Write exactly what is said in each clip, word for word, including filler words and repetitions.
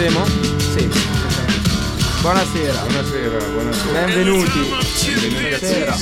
Semo? Sì. Buonasera. Buonasera, buonasera. Benvenuti. Buonasera.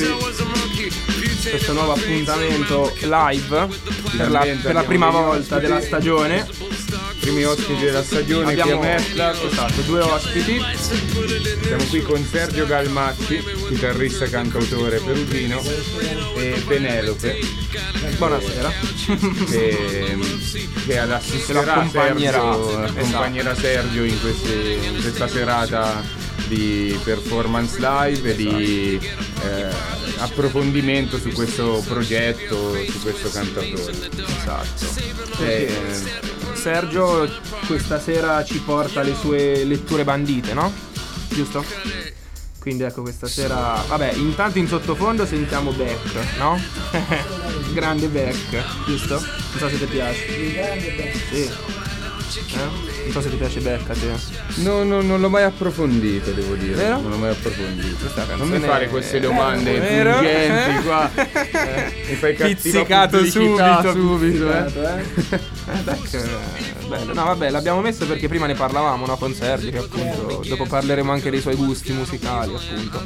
Questo nuovo appuntamento live per la, per la prima volta della stagione. Primi ospiti della stagione. Abbiamo qui a Mesla. esatto, due ospiti. Siamo qui con Sergio Galmacci, chitarrista e cantautore perugino, e Penelope. Buonasera. Che, che assisterà accompagnerà, Sergio, accompagnerà Sergio in, queste, in questa serata di performance live e di eh, approfondimento su questo progetto, su questo cantautore. Esatto. Eh, Sergio questa sera ci porta le sue letture bandite, no? Giusto? Quindi ecco, questa sera, vabbè, intanto in sottofondo sentiamo Beck, no? Grande Beck, giusto? Non so se ti piace. Grande Beck. Sì. Eh? Non so se ti piace Beck a te. No, no, non l'ho mai approfondito, devo dire. Vero? Non l'ho mai approfondito. Questa Non canzone mi fare queste domande Vero? pungenti Eh? qua. Eh, mi fai cattiva Pizzicato pubblicità subito, subito, eh. pizzicato, eh? Eh, Beck, eh, bello. No, vabbè, l'abbiamo messo perché prima ne parlavamo, no, con Sergio, che appunto dopo parleremo anche dei suoi gusti musicali, appunto.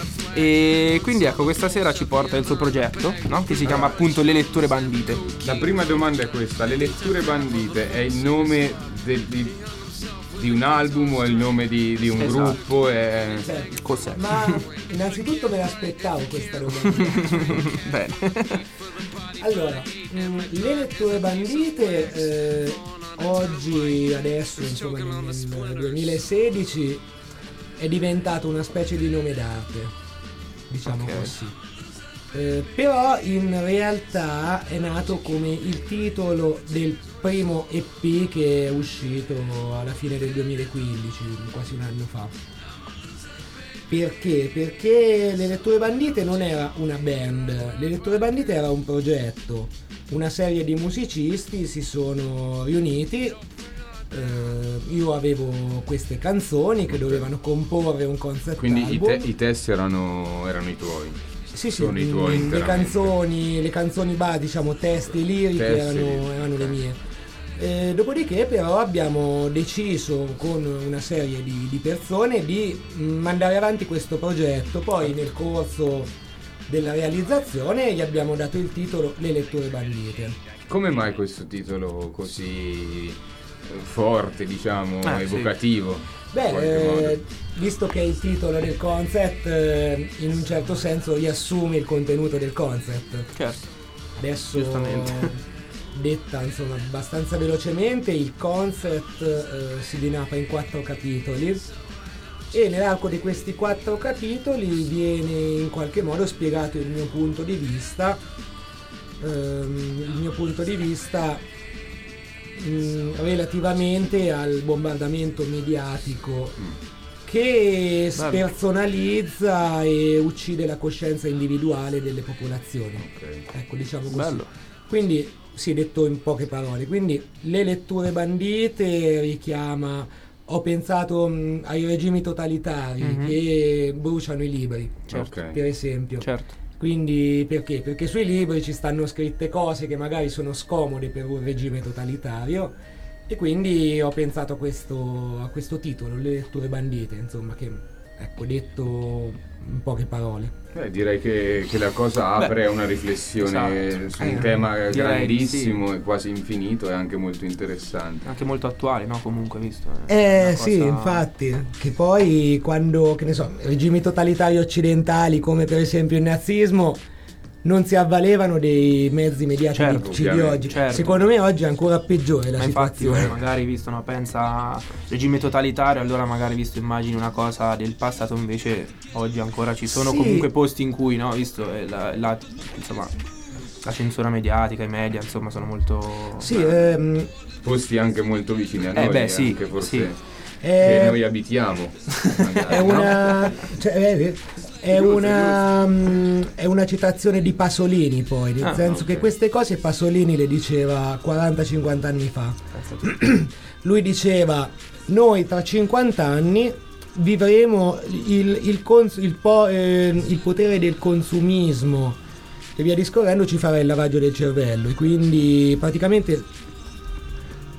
E quindi ecco, questa sera ci porta il suo progetto, no? Che si chiama appunto Le Letture Bandite. La prima domanda è questa: Le Letture Bandite è il nome del, di, di un album o è il nome di, di un Esatto. gruppo? È... Beh, Cos'è? ma innanzitutto me l'aspettavo questa domanda. Bene. Allora, mh, le letture bandite eh, oggi, adesso, insomma nel duemilasedici è diventato una specie di nome d'arte, diciamo Ok. così. Eh, però in realtà è nato come il titolo del primo E P che è uscito alla fine del duemilaquindici, quasi un anno fa. Perché? Perché Le Letture Bandite non era una band, Le Letture Bandite era un progetto, una serie di musicisti si sono riuniti, eh, io avevo queste canzoni che dovevano comporre un concept Quindi i, album. te- i testi erano, erano i tuoi. Sì, sì, sono i tuoi le interamente. canzoni, le canzoni ba, diciamo, testi liriche Testi erano, liriche, erano le ok. mie. Eh, dopodiché però abbiamo deciso con una serie di, di persone di mh, mandare avanti questo progetto, poi nel corso della realizzazione gli abbiamo dato il titolo Le Letture Bandite. Come mai questo titolo così eh, forte, diciamo, Ah, sì. evocativo? in qualche Beh, modo? eh, visto che il titolo del concept eh, in un certo senso riassume il contenuto del concept. Certo. Adesso Giustamente. detta insomma abbastanza velocemente, il concept eh, si dinapa in quattro capitoli e nell'arco di questi quattro capitoli viene in qualche modo spiegato il mio punto di vista, ehm, il mio punto di vista mh, relativamente al bombardamento mediatico che spersonalizza e uccide la coscienza individuale delle popolazioni. Ok. Ecco, diciamo così. Bello. Quindi, sì, detto in poche parole, quindi Le Letture Bandite richiama, ho pensato mh, ai regimi totalitari Mhm. che bruciano i libri, Certo. Ok. per esempio. Certo. Quindi perché? Perché sui libri ci stanno scritte cose che magari sono scomode per un regime totalitario e quindi ho pensato a questo, a questo titolo, Le Letture Bandite, insomma, che ecco, detto in poche parole. Beh, direi che, che la cosa apre Beh, a una riflessione esatto. su un Eh, tema direi di grandissimo sì. e quasi infinito e anche molto interessante. Anche molto attuale, no? Comunque, visto. Eh una sì, cosa- infatti, che poi quando, che ne so, regimi totalitari occidentali come per esempio il nazismo non si avvalevano dei mezzi mediatici Certo, di ovviamente, oggi. certo. Secondo me oggi è ancora peggiore la Ma infatti situazione. eh, magari visto, no, pensa a regime totalitario, allora magari visto immagini una cosa del passato, invece oggi ancora ci sono Sì. comunque posti in cui, no, visto eh, la, la- insomma la censura mediatica, i media, insomma, sono molto Sì, ehm, Posti anche molto vicini a noi, Eh, beh, sì, anche forse sì. che eh, noi abitiamo. magari, è no? una cioè, eh, è Giusto, una mm, è una citazione di Pasolini, poi nel Ah, senso ok. che queste cose Pasolini le diceva quaranta cinquanta anni fa. Lui diceva: noi tra cinquanta anni vivremo il, il, cons- il, po- eh, il potere del consumismo e via discorrendo ci farà il lavaggio del cervello, e quindi praticamente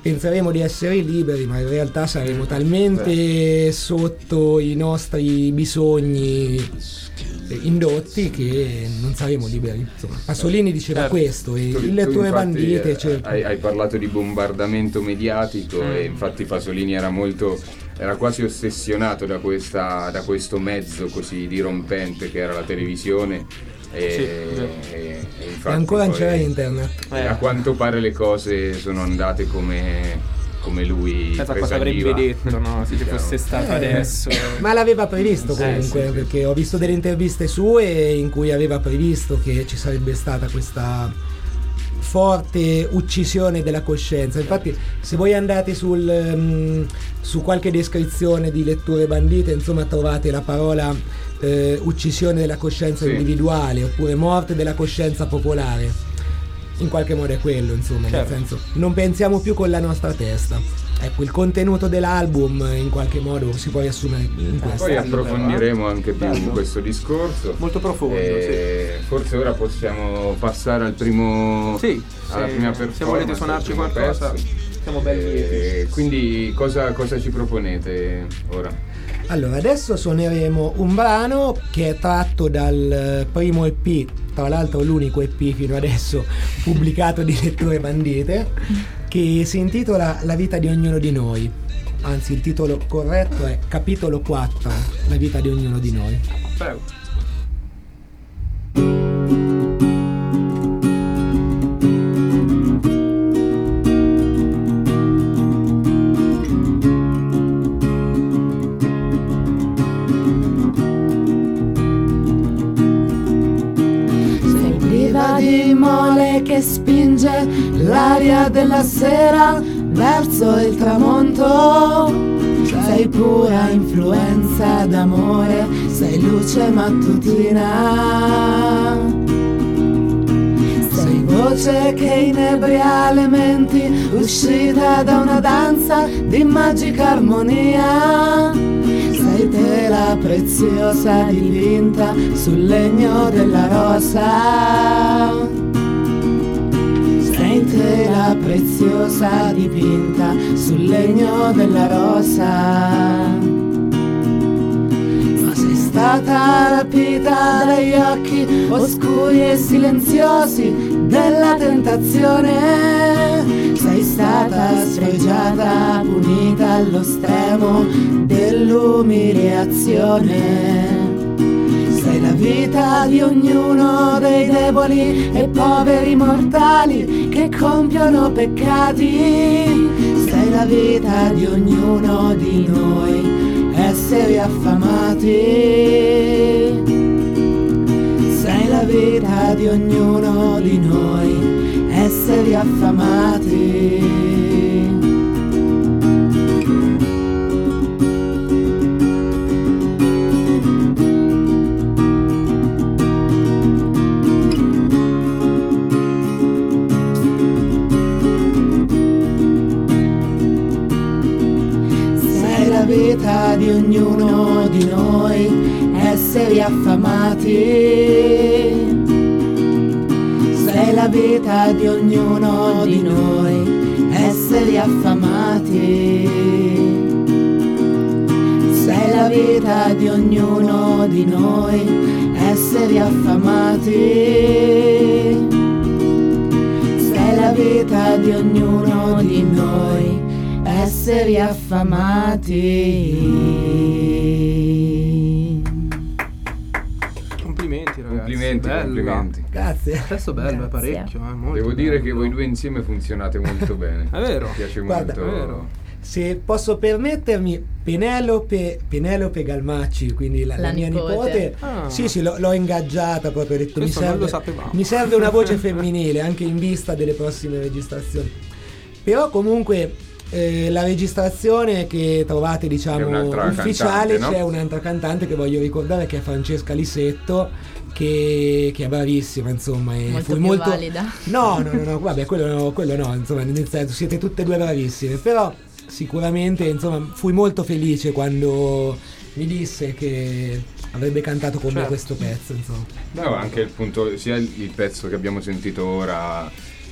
penseremo di essere liberi, ma in realtà saremo talmente Beh. sotto i nostri bisogni indotti che non saremo liberi. Insomma, Pasolini diceva certo. questo, e tu, il lettore bandite eh, cerca. hai, hai parlato di bombardamento mediatico mm. e infatti Pasolini era molto era quasi ossessionato da questa da questo mezzo così dirompente che era la televisione. E, sì, e, e, e ancora non c'era internet. Eh. A quanto pare le cose sono andate come come lui pensa cosa avrebbe detto, no? Se ci fosse stato eh, adesso. Ma l'aveva previsto comunque, eh, sì, perché sì. ho visto delle interviste sue in cui aveva previsto che ci sarebbe stata questa forte uccisione della coscienza. Infatti se voi andate sul um, su qualche descrizione di Letture bandite, insomma trovate la parola eh, uccisione della coscienza sì. individuale, oppure morte della coscienza popolare. In qualche modo è quello, insomma, certo. nel senso, non pensiamo più con la nostra testa. Ecco, il contenuto dell'album in qualche modo si può riassumere in questo. Poi approfondiremo anche più Bello. questo discorso. Molto profondo, e sì. Forse ora possiamo passare al primo sì, alla se, prima performance. Se volete suonarci qualcosa, pezzo. siamo belli. E quindi cosa, cosa ci proponete ora? Allora, adesso suoneremo un brano che è tratto dal primo E P, tra l'altro l'unico E P fino adesso pubblicato di Letture bandite, che si intitola La vita di ognuno di noi. Anzi, il titolo corretto è Capitolo quattro, La vita di ognuno di noi. Prego. Che spinge l'aria della sera verso il tramonto. Sei pura influenza d'amore, sei luce mattutina. Sei voce che inebria le menti, uscita da una danza di magica armonia. Sei tela preziosa dipinta sul legno della rosa. Tela preziosa dipinta sul legno della rosa. Ma sei stata rapita dagli occhi oscuri e silenziosi della tentazione. Sei stata sfregiata, punita allo stremo dell'umiliazione. Sei la vita di ognuno dei deboli e poveri mortali che compiono peccati. Sei la vita di ognuno di noi, esseri affamati. Sei la vita di ognuno di noi, esseri affamati. Vita di ognuno di noi, esseri affamati. Sei la vita di ognuno di noi, esseri affamati. Sei la vita di ognuno di noi, esseri affamati. Sei la vita di ognuno di noi, esseri affamati. Complimenti ragazzi. Complimenti, bello. complimenti. Grazie. Adesso bello, è parecchio. Eh, molto Devo dire bello. che voi due insieme funzionate molto bene. È vero. Mi piace Guarda, molto. È vero. Se posso permettermi, Penelope, Penelope Galmacci, quindi la, la, La mia nipote. nipote, Ah. sì sì, l'ho, l'ho ingaggiata proprio, ho detto mi Questo non lo serve, sapevamo. mi serve una voce femminile anche in vista delle prossime registrazioni. Però comunque eh, la registrazione che trovate, diciamo, un'altra ufficiale, cantante, no? c'è un'altra cantante che voglio ricordare, che è Francesca Lisetto, che, che è bravissima, insomma, e Molto fui più molto valida. no no no, no vabbè, quello no, quello no, insomma, nel senso, siete tutte e due bravissime, però sicuramente, insomma, fui molto felice quando mi disse che avrebbe cantato con me certo. questo pezzo, insomma. No, anche appunto sia il pezzo che abbiamo sentito ora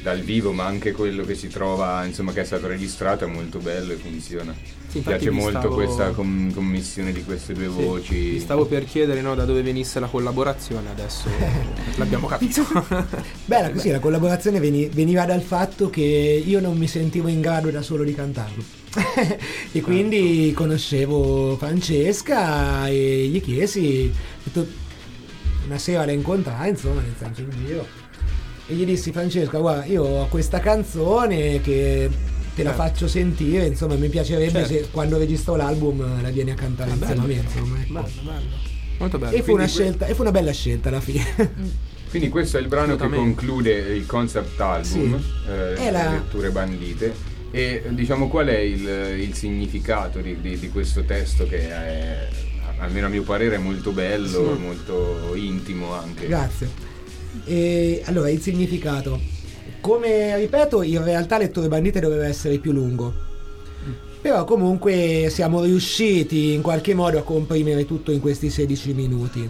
dal vivo, ma anche quello che si trova, insomma, che è stato registrato è molto bello e funziona. Sì, Mi piace molto stavo... questa com- commissione di queste due sì, voci. Mi stavo per chiedere, no, da dove venisse la collaborazione, adesso l'abbiamo capito. Beh, così la collaborazione veni- veniva dal fatto che io non mi sentivo in grado da solo di cantarlo. E quindi conoscevo Francesca e gli chiesi, una sera la incontrai, insomma, nel senso in giro, e gli dissi: Francesca, guarda, io ho questa canzone che te la certo. faccio sentire, insomma, mi piacerebbe certo. se quando registro l'album la vieni a cantare ah, insieme a me, bello, insomma, ecco. bello, bello. Molto bello. E fu, una que- scelta, e fu una bella scelta alla fine. Quindi questo è il brano che conclude il concept album, Sì. eh, È la- Letture Bandite. E diciamo, qual è il, il significato di, di, di questo testo, che è, almeno a mio parere, è molto bello, Sì. molto intimo anche. Grazie. E allora, il significato, come ripeto, in realtà Letture Bandite doveva essere più lungo, però comunque siamo riusciti in qualche modo a comprimere tutto in questi sedici minuti.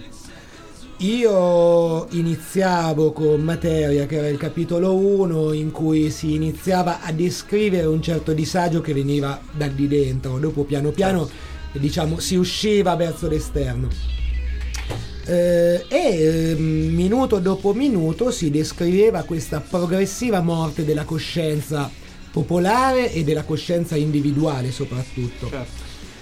Io iniziavo con Materia, che era il capitolo uno, in cui si iniziava a descrivere un certo disagio che veniva da di dentro, dopo piano piano diciamo si usciva verso l'esterno. Eh, e eh, minuto dopo minuto si descriveva questa progressiva morte della coscienza popolare e della coscienza individuale soprattutto. Certo.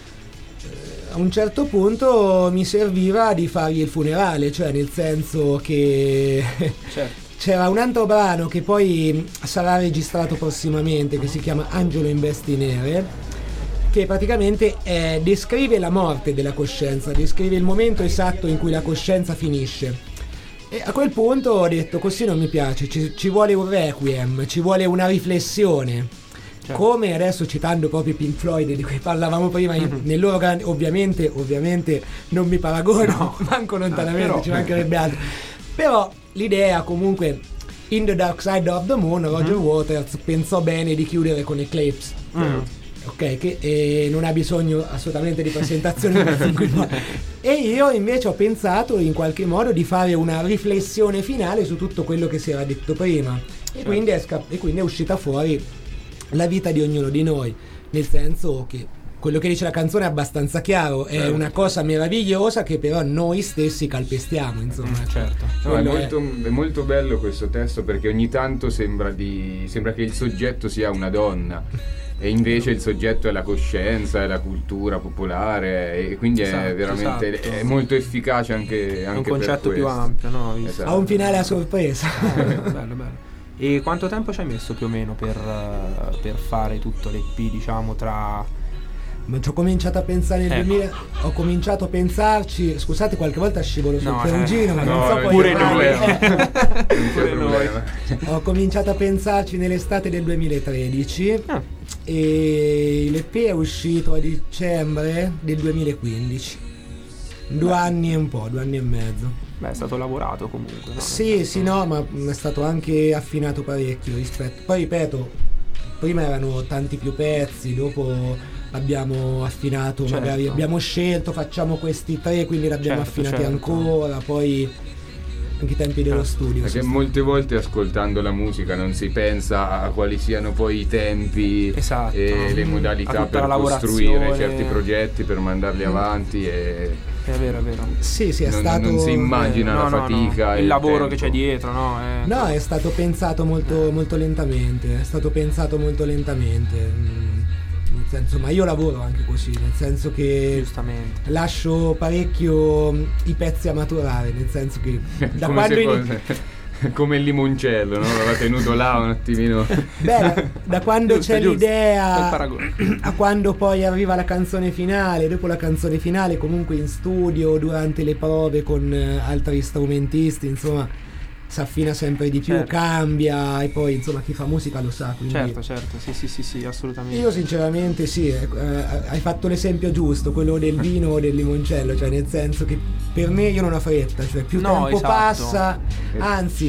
A un certo punto mi serviva di fargli il funerale, cioè nel senso che Certo. c'era un altro brano che poi sarà registrato prossimamente, che si chiama Angelo in vesti nere, che praticamente eh, descrive la morte della coscienza, descrive il momento esatto in cui la coscienza finisce. E a quel punto ho detto: così non mi piace, ci, ci vuole un requiem, ci vuole una riflessione. Certo. Come adesso, citando proprio Pink Floyd di cui parlavamo prima, mm-hmm. nel loro grande, ovviamente, ovviamente non mi paragono, no. manco lontanamente, no, però... ci mancherebbe altro. Però l'idea comunque, In the Dark Side of the Moon, Roger mm-hmm. Waters pensò bene di chiudere con Eclipse. Mm. Ok, che eh, non ha bisogno assolutamente di presentazione. E io invece ho pensato in qualche modo di fare una riflessione finale su tutto quello che si era detto prima. E, certo. quindi, è sca- e quindi è uscita fuori la vita di ognuno di noi, nel senso che quello che dice la canzone è abbastanza chiaro, è certo. una cosa meravigliosa che però noi stessi calpestiamo, insomma. Certo. No, è, molto, è... è molto bello questo testo, perché ogni tanto sembra, di, sembra che il soggetto sia una donna. E invece il soggetto è la coscienza, è la cultura popolare, e quindi esatto, è veramente esatto. è molto efficace anche, anche è un concetto per più ampio, no? Esatto. Ha un finale a sorpresa. Eh, bello, bello. E quanto tempo ci hai messo più o meno per, per fare tutto l'E P, diciamo, tra... Ma ci ho cominciato a pensare nel ecco. duemila, ho cominciato a pensarci, scusate qualche volta scivolo sul no, ferrugino, eh, ma no, non so no, poi pure noi. noi. pure noi. Ho cominciato a pensarci nell'estate del duemilatredici ah. e l'E P è uscito a dicembre del duemilaquindici. Due Beh. anni e un po', due anni e mezzo. Beh, è stato lavorato comunque, no? Sì, sì, no, ma è stato anche affinato parecchio rispetto. Poi ripeto, prima erano tanti più pezzi, dopo abbiamo affinato, certo. magari abbiamo scelto, facciamo questi tre, quindi li abbiamo certo, affinati certo. ancora, poi anche i tempi dello studio. Perché molte volte ascoltando la musica non si pensa a quali siano poi i tempi esatto. e le modalità per costruire certi progetti, per mandarli mm. avanti e... È vero, è vero. Sì, sì, è non, stato... non si immagina eh, la no, fatica no, no. e il lavoro tempo. che c'è dietro, no? È... No, è stato pensato molto, molto lentamente, è stato pensato molto lentamente. Nel senso, ma io lavoro anche così, nel senso che giustamente lascio parecchio i pezzi a maturare, nel senso che da come quando in... come il limoncello, no? L'aveva tenuto là un attimino. Beh, da quando giusto, c'è giusto. l'idea a quando poi arriva la canzone finale, dopo la canzone finale comunque in studio, durante le prove con altri strumentisti, insomma si affina sempre di più, certo. cambia, e poi insomma chi fa musica lo sa, quindi... certo certo sì sì sì sì assolutamente. Io sinceramente sì, eh, hai fatto l'esempio giusto, quello del vino o del limoncello, cioè nel senso che per me io non ho fretta, cioè più no, tempo esatto. passa, anzi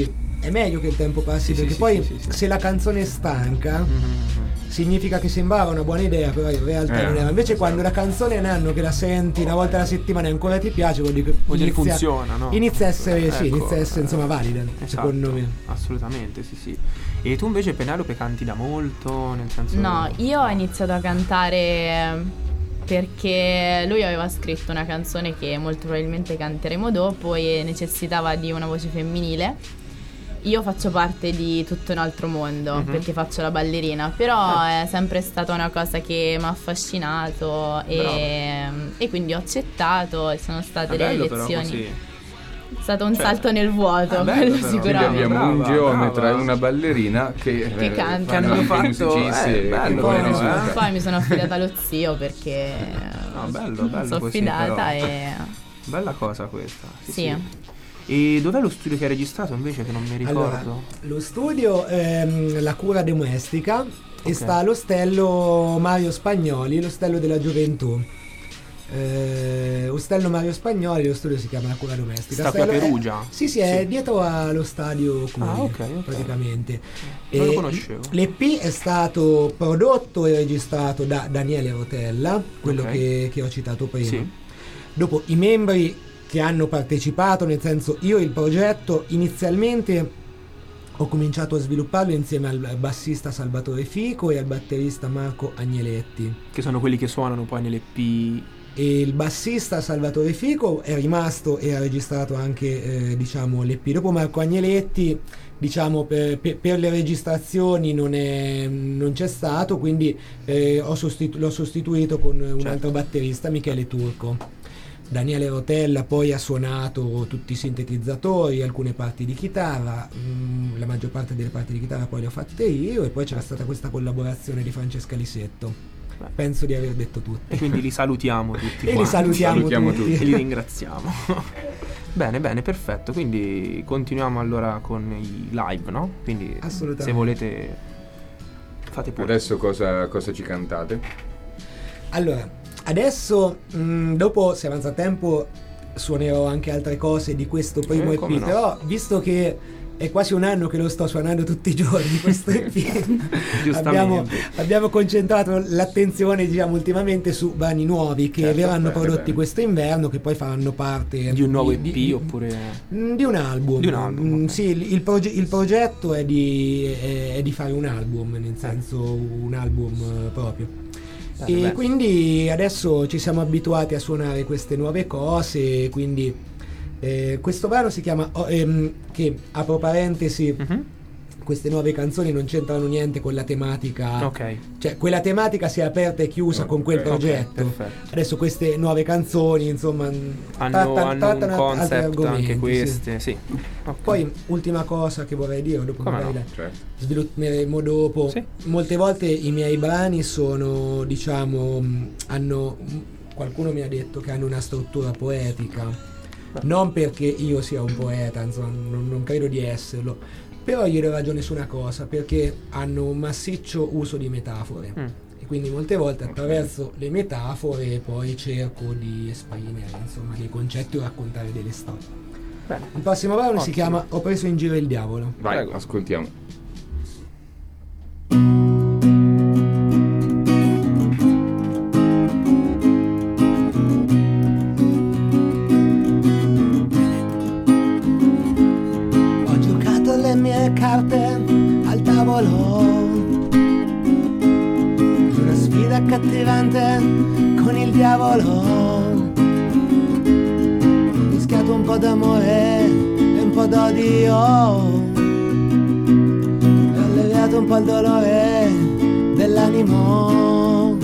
è meglio che il tempo passi, Sì, perché sì, poi sì, sì, sì. se la canzone è stanca Mm-hmm. significa che sembrava una buona idea, però in realtà Eh, non era. Invece esatto. quando la canzone è un anno che la senti una volta alla settimana e ancora ti piace, vuol dire che Vuol dire che inizia, funziona, no? inizia a essere, sì, Ecco, inizia a essere insomma eh, valida, esatto, secondo me. Assolutamente, sì, sì. E tu invece, Penelope, canti da molto, nel senso... No, io ho iniziato a cantare perché lui aveva scritto una canzone che molto probabilmente canteremo dopo e necessitava di una voce femminile. Io faccio parte di tutto un altro mondo, Mhm. perché faccio la ballerina, però è sempre stata una cosa che mi ha affascinato e, e quindi ho accettato e sono state È le bello però lezioni. così. È stato un Cioè, salto nel vuoto, è bello quello però. Quindi sicuramente. abbiamo un Brava, geometra brava. e una ballerina che, Che eh, cantano. fanno Hanno anche fatto- musicisti eh, e che bello poi però, risulta- Poi mi sono affidata allo zio perché No, bello, bello sono così, affidata però. e Bella cosa questa. Sì, Sì. sì. E dov'è lo studio che hai registrato invece, che non mi ricordo? Allora, lo studio ehm, La Cura Domestica e Ok. sta all'ostello Mario Spagnoli, l'ostello della gioventù. Eh, ostello Mario Spagnoli, lo studio si chiama La Cura Domestica. Sta qui a Ostello- Perugia? eh, sì, sì, è Sì. dietro allo stadio Curi, Ah, ok, ok. praticamente. Non lo E conoscevo. L'E P è stato prodotto e registrato da Daniele Rotella, quello Ok. che, che ho citato prima. Sì. Dopo i membri che hanno partecipato, nel senso, io il progetto inizialmente ho cominciato a svilupparlo insieme al bassista Salvatore Fico e al batterista Marco Agneletti. Che sono quelli che suonano poi nelle P... E il bassista Salvatore Fico è rimasto e ha registrato anche eh, diciamo l'E P. Dopo Marco Agneletti, diciamo, per, per- per le registrazioni non, è, non c'è stato, quindi eh, ho sostitu- l'ho sostituito con un Certo. altro batterista, Michele Turco. Daniele Rotella poi ha suonato tutti i sintetizzatori, alcune parti di chitarra, mm, la maggior parte delle parti di chitarra poi le ho fatte io, e poi c'era stata questa collaborazione di Francesca Lisetto. Penso di aver detto tutto. E quindi li salutiamo tutti E li quanti. salutiamo, Salutiamo tutti. E li ringraziamo. Bene, bene, perfetto. Quindi continuiamo allora con i live, no? Quindi Assolutamente. se volete fate pure. Adesso cosa, cosa ci cantate? Allora, adesso, mh, dopo, se avanza tempo, suonerò anche altre cose di questo primo Eh, E P, come no. però visto che è quasi un anno che lo sto suonando tutti i giorni questo E P, Giustamente. abbiamo, abbiamo concentrato l'attenzione, diciamo, ultimamente su brani nuovi che Certo, verranno bene, prodotti bene. questo inverno, che poi faranno parte Di un nuovo E P di- di- oppure... Mm, Di un album. Di un album, Mm, ok. Sì, il, il proge- il progetto è di, è, è di fare un album, nel senso un album eh, proprio. Bene, E bene. quindi adesso ci siamo abituati a suonare queste nuove cose, quindi eh, questo brano si chiama, oh, ehm, che apro parentesi, Mhm. queste nuove canzoni non c'entrano niente con la tematica, Ok. cioè quella tematica si è aperta e chiusa Ok, con quel ok, progetto. perfetto. Adesso queste nuove canzoni, insomma, Hanno, tratta- hanno trattano un altri concept argomenti, anche sì. queste, sì. Ok. Poi, ultima cosa che vorrei dire, dopo Come magari no? la Cioè, svilupperemo dopo. Sì. Molte volte i miei brani sono, diciamo, mh, hanno, mh, qualcuno mi ha detto che hanno una struttura poetica. Non perché io sia un poeta, insomma, non, non credo di esserlo, però gli do ragione su una cosa, perché hanno un massiccio uso di metafore. Mm. E quindi molte volte attraverso le metafore poi cerco di esprimere, insomma, dei concetti o raccontare delle storie. Bene. Il prossimo brano si Ottimo. chiama Ho preso in giro il diavolo. vai, Prego. ascoltiamo. Ho giocato le mie carte al tavolo, una sfida accattivante con il diavolo. Ho mischiato un po' d'amore e un po' d'odio, ho alleviato un po' il dolore dell'animo.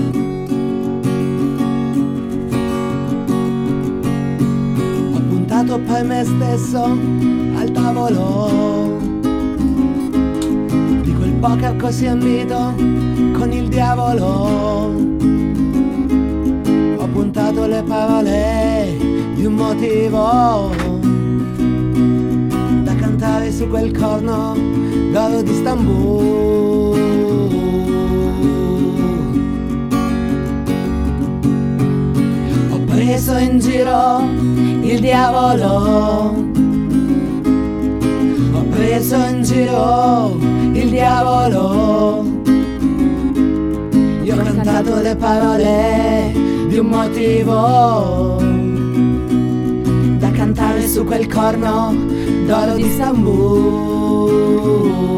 Ho puntato poi me stesso al tavolo di quel poker così ambito con il diavolo. Ho puntato le parole di un motivo da cantare su quel corno d'oro di Istanbul. Ho preso in giro il diavolo, ho preso preso in giro il diavolo, io ho cantato le parole di un motivo da cantare su quel corno d'oro di Istanbul.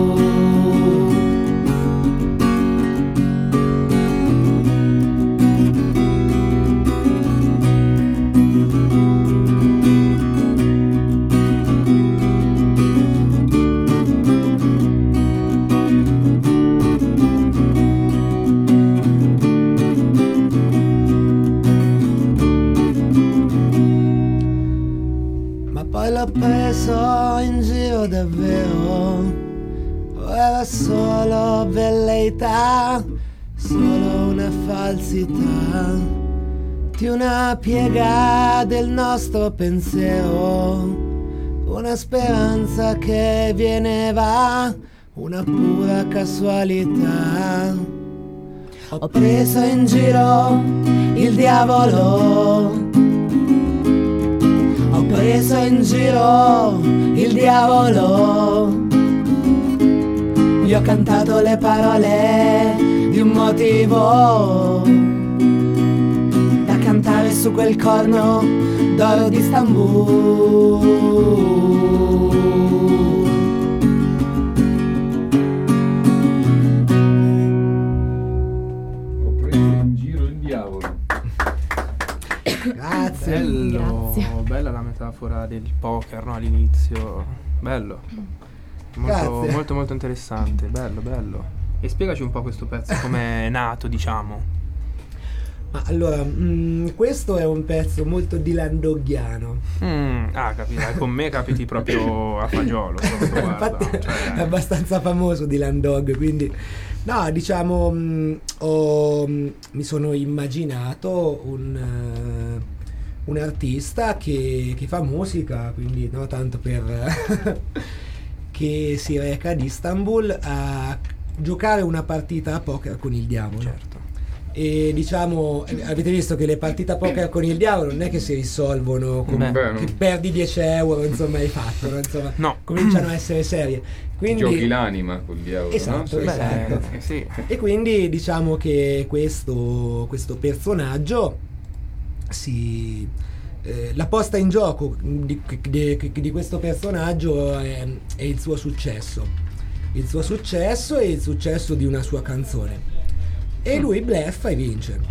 L'ho preso in giro davvero, o era solo velleità, solo una falsità di una piega del nostro pensiero, una speranza che viene e va, una pura casualità. Ho preso in giro il diavolo, ho preso in giro il diavolo, io ho cantato le parole di un motivo da cantare su quel corno d'oro di Istanbul. Ho preso in giro il diavolo. Grazie. Bello, Grazie. bella la metafora del poker, no? All'inizio. Bello. Molto, Grazie. molto molto interessante, bello, bello. E spiegaci un po' questo pezzo, come è nato, diciamo. Ma allora, mh, questo è un pezzo molto dylandoghiano. Mm, ah, capito, con me capiti proprio a fagiolo. proprio, guarda, Infatti cioè, è abbastanza famoso Dylan Dog, quindi no, diciamo mh, ho, mh, mi sono immaginato un, uh, un artista che, che fa musica, quindi no, tanto per che si reca ad Istanbul a giocare una partita a poker con il diavolo. certo. E diciamo, eh, avete visto che le partite a poker con il diavolo non è che si risolvono con Beh. Beh, che non- perdi dieci euro, insomma, hai fatto, no? Insomma, No. cominciano a essere serie. Quindi, Giochi l'anima col diavolo, Esatto, no? Beh, esatto. eh, sì. e quindi diciamo che questo, questo personaggio si eh, la posta in gioco di, di- di questo personaggio è, è il suo successo, il suo successo e il successo di una sua canzone, e lui bleffa e vince.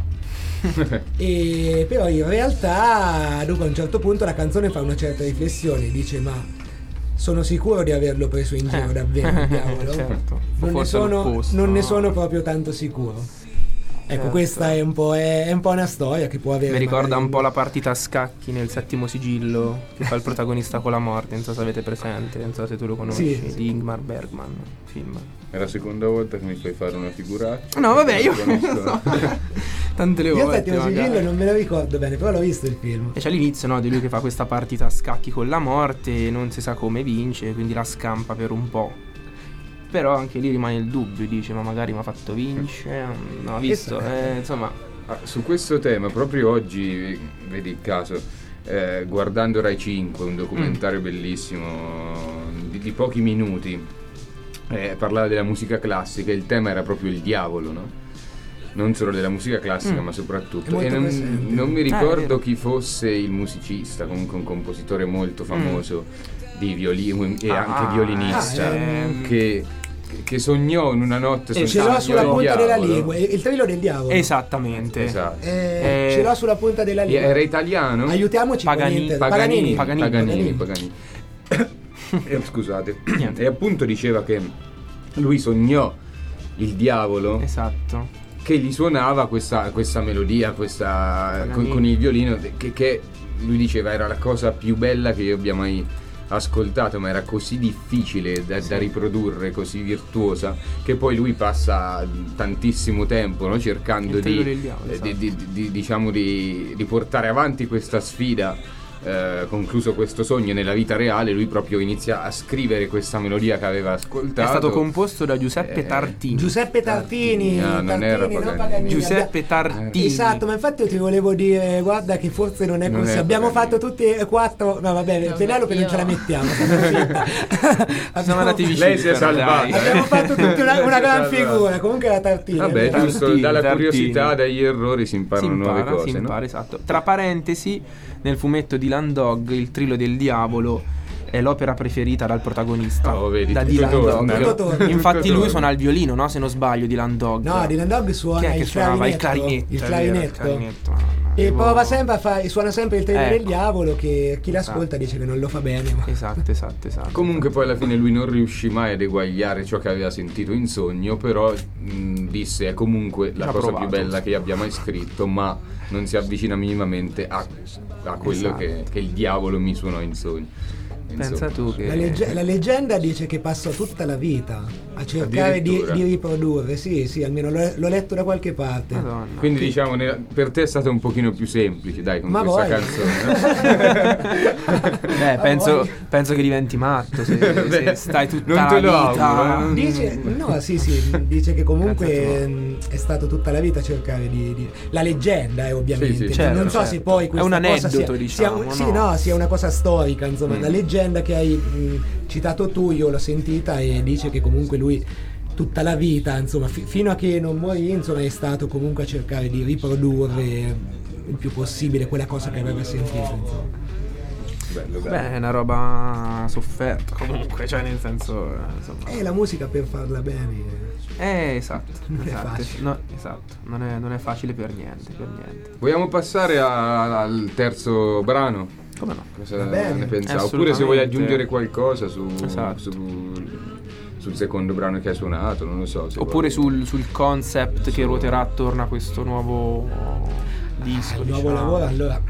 E però in realtà dopo a un certo punto la canzone fa una certa riflessione, dice: ma sono sicuro di averlo preso in giro Eh. davvero il diavolo? Certo. O Non, ne forse sono, l'opposto, non ne no? sono proprio tanto sicuro. Ecco, Certo. questa è un po', è, è un po' una storia che può avere. Mi ricorda magari un po' la partita a scacchi nel Settimo Sigillo che fa il protagonista con la morte, non so se avete presente, non so se tu lo conosci, Sì, sì. di Ingmar Bergman, film. È la seconda volta che mi fai fare una figuraccia. No, vabbè, io Non conosco. tante le Io il volte Settimo magari. Sigillo non me lo ricordo bene, però l'ho visto il film. E c'è l'inizio, no, di lui che fa questa partita a scacchi con la morte, non si sa come vince, quindi la scampa per un po'. Però anche lì rimane il dubbio, dice: ma magari mi ha fatto vincere, no, ha visto, Esatto. eh, insomma. Ah, su questo tema, proprio oggi, vedi il caso, eh, guardando Rai cinque, un documentario bellissimo di, di pochi minuti, eh, parlava della musica classica, il tema era proprio il diavolo, no? Non solo della musica classica, Mm. ma È soprattutto. molto E non, presente. non mi Eh, è ricordo vero. chi fosse il musicista, comunque un compositore molto famoso di violino e Ah, anche violinista, ah, ehm, che, che sognò in una notte Eh, sul Ce l'ho Esatto, sulla il punta della diavolo. lingua, il trillo del diavolo. Esattamente. Esatto. Eh, Eh, ce l'ho sulla punta della lingua. Era italiano? Aiutiamoci Paganini, con Paganini, Paganini. Paganini, Paganini. Paganini. Eh, scusate. Niente. E appunto diceva che lui sognò il diavolo Esatto. che gli suonava questa, questa melodia, questa con, Paganini. con il violino, che, che lui diceva era la cosa più bella che io abbia mai ascoltato, ma era così difficile da, da riprodurre, così virtuosa, che poi lui passa tantissimo tempo, no, cercando Il trillo di, del diavolo, eh, esatto. di, di- di- diciamo di, di portare avanti questa sfida eh, concluso questo sogno nella vita reale, lui proprio inizia a scrivere questa melodia che aveva ascoltato. È stato composto da Giuseppe Eh, Tartini. Giuseppe Tartini, Ah, non Tartini, era non Paganini. Paganini. Giuseppe Tartini. Esatto, ma infatti io ti volevo dire, guarda che forse non è Non così. è Abbiamo Paganini. fatto tutti e quattro. No, vabbè, Vabbè, Penelope non io- ce la mettiamo. siamo finta. Siamo andati vicini. Lei si è però, salvata. dai. Abbiamo fatto tutti una, una gran Esatto. figura. Comunque era Tartini. Vabbè, è vero. giusto, Tartini, dalla Tartini. curiosità, dagli errori si Si imparano nuove impara, cose, si no? impara, esatto. Tra parentesi, nel fumetto di Landog, il Trilo del Diavolo è l'opera preferita dal protagonista, Oh, vedi, da tutto Dylan torna. Dog. Tutto torna. Infatti Tutto lui torna. suona il violino, no? Se non sbaglio, Dylan Dog. No, Dylan Dog suona Chi è che il suonava? Il clarinetto. clarinetto. Il è vero, clarinetto. il clarinetto, mamma, E tipo- prova sempre a fare, suona sempre il treno Ecco. del diavolo, che chi l'ascolta dice che non lo fa bene. Ma... Esatto, esatto, esatto. Comunque poi alla fine lui non riuscì mai ad eguagliare ciò che aveva sentito in sogno, però mh, disse è comunque la Ci ha cosa provato. più bella che io abbia mai scritto, ma non si avvicina minimamente a, a quello Esatto. che, che il diavolo mi suonò in sogno. Pensa Insomma. tu che La, legge- la leggenda dice che passò tutta la vita a cercare di, Addirittura. di riprodurre. Sì, sì, almeno l'ho, l'ho letto da qualche parte. Madonna. Quindi diciamo ne- per te è stato un pochino più semplice, dai, con Ma questa voi? canzone. Beh, penso, penso che diventi matto se, se stai tutta Non la te lo vita. auguro, eh. Dice, no, sì, sì, dice che comunque Cazzo tu. mh, è stato tutta la vita a cercare di, di- la leggenda, eh, ovviamente. Sì, sì, certo, non so certo. se poi È questa un cosa aneddoto, sia, sia, diciamo, un- sì, no? no, sia una cosa storica, insomma, Mm. la leggenda che hai mh, citato tu, io l'ho sentita e dice che comunque lui tutta la vita, insomma, fi- fino a che non morì, insomma, è stato comunque a cercare di riprodurre il più possibile quella cosa che aveva sentito, insomma. Bello, bello. Beh, è una roba sofferta comunque, cioè nel senso, eh, insomma. E la musica per farla bene. Eh, esatto, Non è esatto, facile. no, esatto. Non è, non è facile per niente, per niente. Vogliamo passare a- al terzo brano? Come no? Cosa Va bene. ne pensate? Oppure se vuoi Assolutamente. aggiungere qualcosa su, Esatto. su- sul secondo brano che hai suonato, non lo so. Se Oppure vuoi. sul, sul concept che ruoterà attorno a questo nuovo disco. Il nuovo diciamo. lavoro, allora,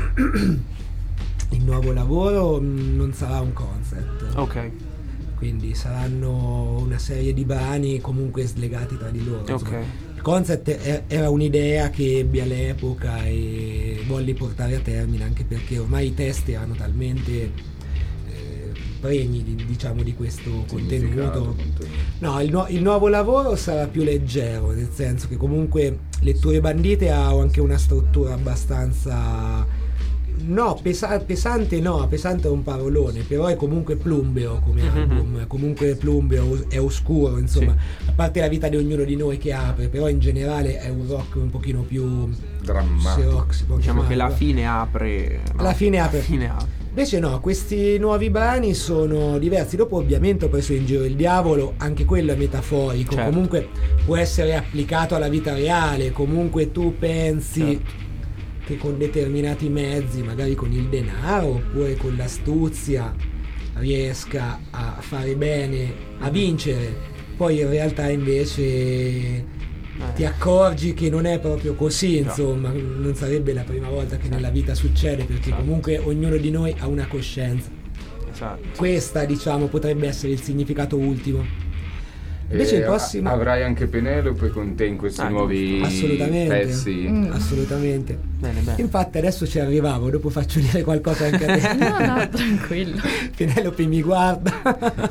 il nuovo lavoro mh, non sarà un concept, Ok, quindi saranno una serie di brani comunque slegati tra di loro. insomma. ok. Il concept è- era un'idea che ebbi all'epoca e volli portare a termine, anche perché ormai i testi erano talmente eh, pregni di, diciamo di questo Significato, contenuto. contenuto. No, il, nu- il nuovo lavoro sarà più leggero, nel senso che comunque Letture Bandite ha anche una struttura abbastanza... No, pesa- pesante no, pesante è un parolone, però è comunque plumbeo come Mhm. album, comunque plumbeo, è oscuro, insomma, a parte la vita di ognuno di noi che apre, però in generale è un rock un pochino più... Drammatico. se rock si può Diciamo che chiamare. la fine apre. no? La fine apre. La fine apre. Invece no, questi nuovi brani sono diversi. Dopo ovviamente ho preso in giro il diavolo, anche quello è metaforico, Certo. comunque può essere applicato alla vita reale, comunque tu pensi Certo. che con determinati mezzi, magari con il denaro oppure con l'astuzia, riesca a fare bene, a vincere, poi in realtà invece ti accorgi che non è proprio così, No. insomma, non sarebbe la prima volta che nella vita succede, perché Esatto. comunque ognuno di noi ha una coscienza. Esatto. Questa, diciamo, potrebbe essere il significato ultimo. Invece E il prossimo... a- avrai anche Penelope con te in questi Ah, nuovi Assolutamente. pezzi. Mm. Assolutamente. Bene, bene. Infatti adesso ci arrivavo, dopo faccio dire qualcosa anche a te. No, no, tranquillo. Penelope mi guarda.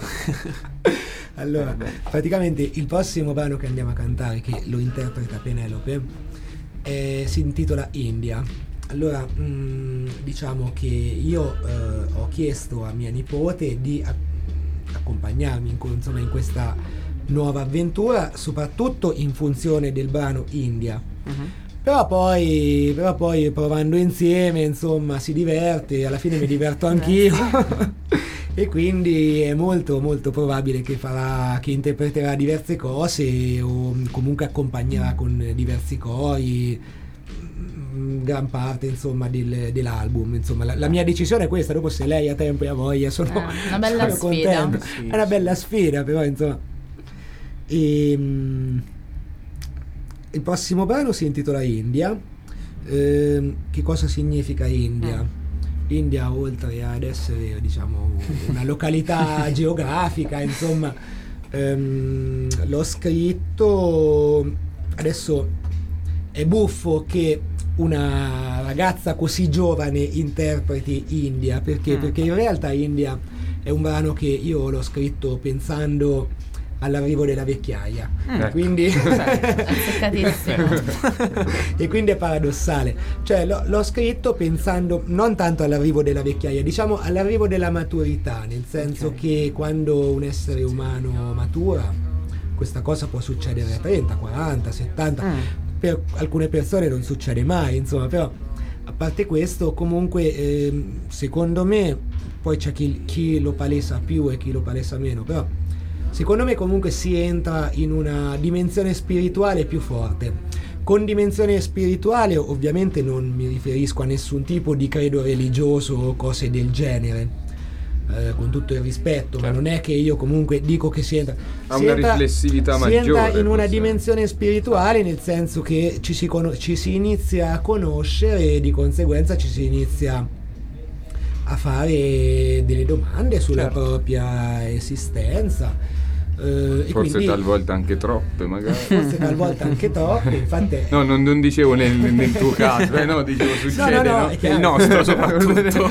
Allora, Vabbè. praticamente il prossimo brano che andiamo a cantare, che lo interpreta Penelope, eh, si intitola India. Allora, mh, diciamo che io eh, ho chiesto a mia nipote di a- accompagnarmi in, co- insomma, in questa nuova avventura, soprattutto in funzione del brano India. Mhm. Però poi, però poi provando insieme, insomma, si diverte, alla fine mi diverto anch'io. E quindi è molto molto probabile che farà, che interpreterà diverse cose o comunque accompagnerà con diversi cori mm, gran parte, insomma, del- dell'album. Insomma, la, la mia decisione è questa. Dopo, se lei ha tempo e ha voglia, sono, Eh, una bella sono sfida. contento. Sì, È una sì. bella sfida, però insomma. E, il prossimo brano si intitola India. Ehm, che cosa significa India? Mm. India, oltre ad essere, diciamo, una località geografica, insomma, ehm, l'ho scritto. Adesso è buffo che una ragazza così giovane interpreti India, perché? Mm. Perché in realtà India è un brano che io l'ho scritto pensando all'arrivo della vecchiaia, Mm. quindi Azzeccatissimo. e quindi è paradossale, cioè l'ho, l'ho scritto pensando non tanto all'arrivo della vecchiaia, diciamo all'arrivo della maturità, nel senso Ok. che quando un essere umano matura, questa cosa può succedere a trenta, quaranta, settanta, Mm. per alcune persone non succede mai, insomma, però a parte questo comunque ehm, secondo me, poi c'è chi, chi lo palesa più e chi lo palesa meno, però secondo me comunque si entra in una dimensione spirituale più forte. Con dimensione spirituale ovviamente non mi riferisco a nessun tipo di credo religioso o cose del genere, eh, con tutto il rispetto, Certo. ma non è che io comunque dico che si entra, Ha si una entra- riflessività si maggiore, entra in una forse. dimensione spirituale, nel senso che ci si, cono- ci si inizia a conoscere e di conseguenza ci si inizia a fare delle domande sulla Certo. propria esistenza. Eh, e Forse quindi, talvolta anche troppe, magari. forse talvolta anche troppo, infatti No, non, non dicevo nel, nel tuo caso, eh, no, dicevo succede, no, no, no? è Il chiaro. nostro soprattutto.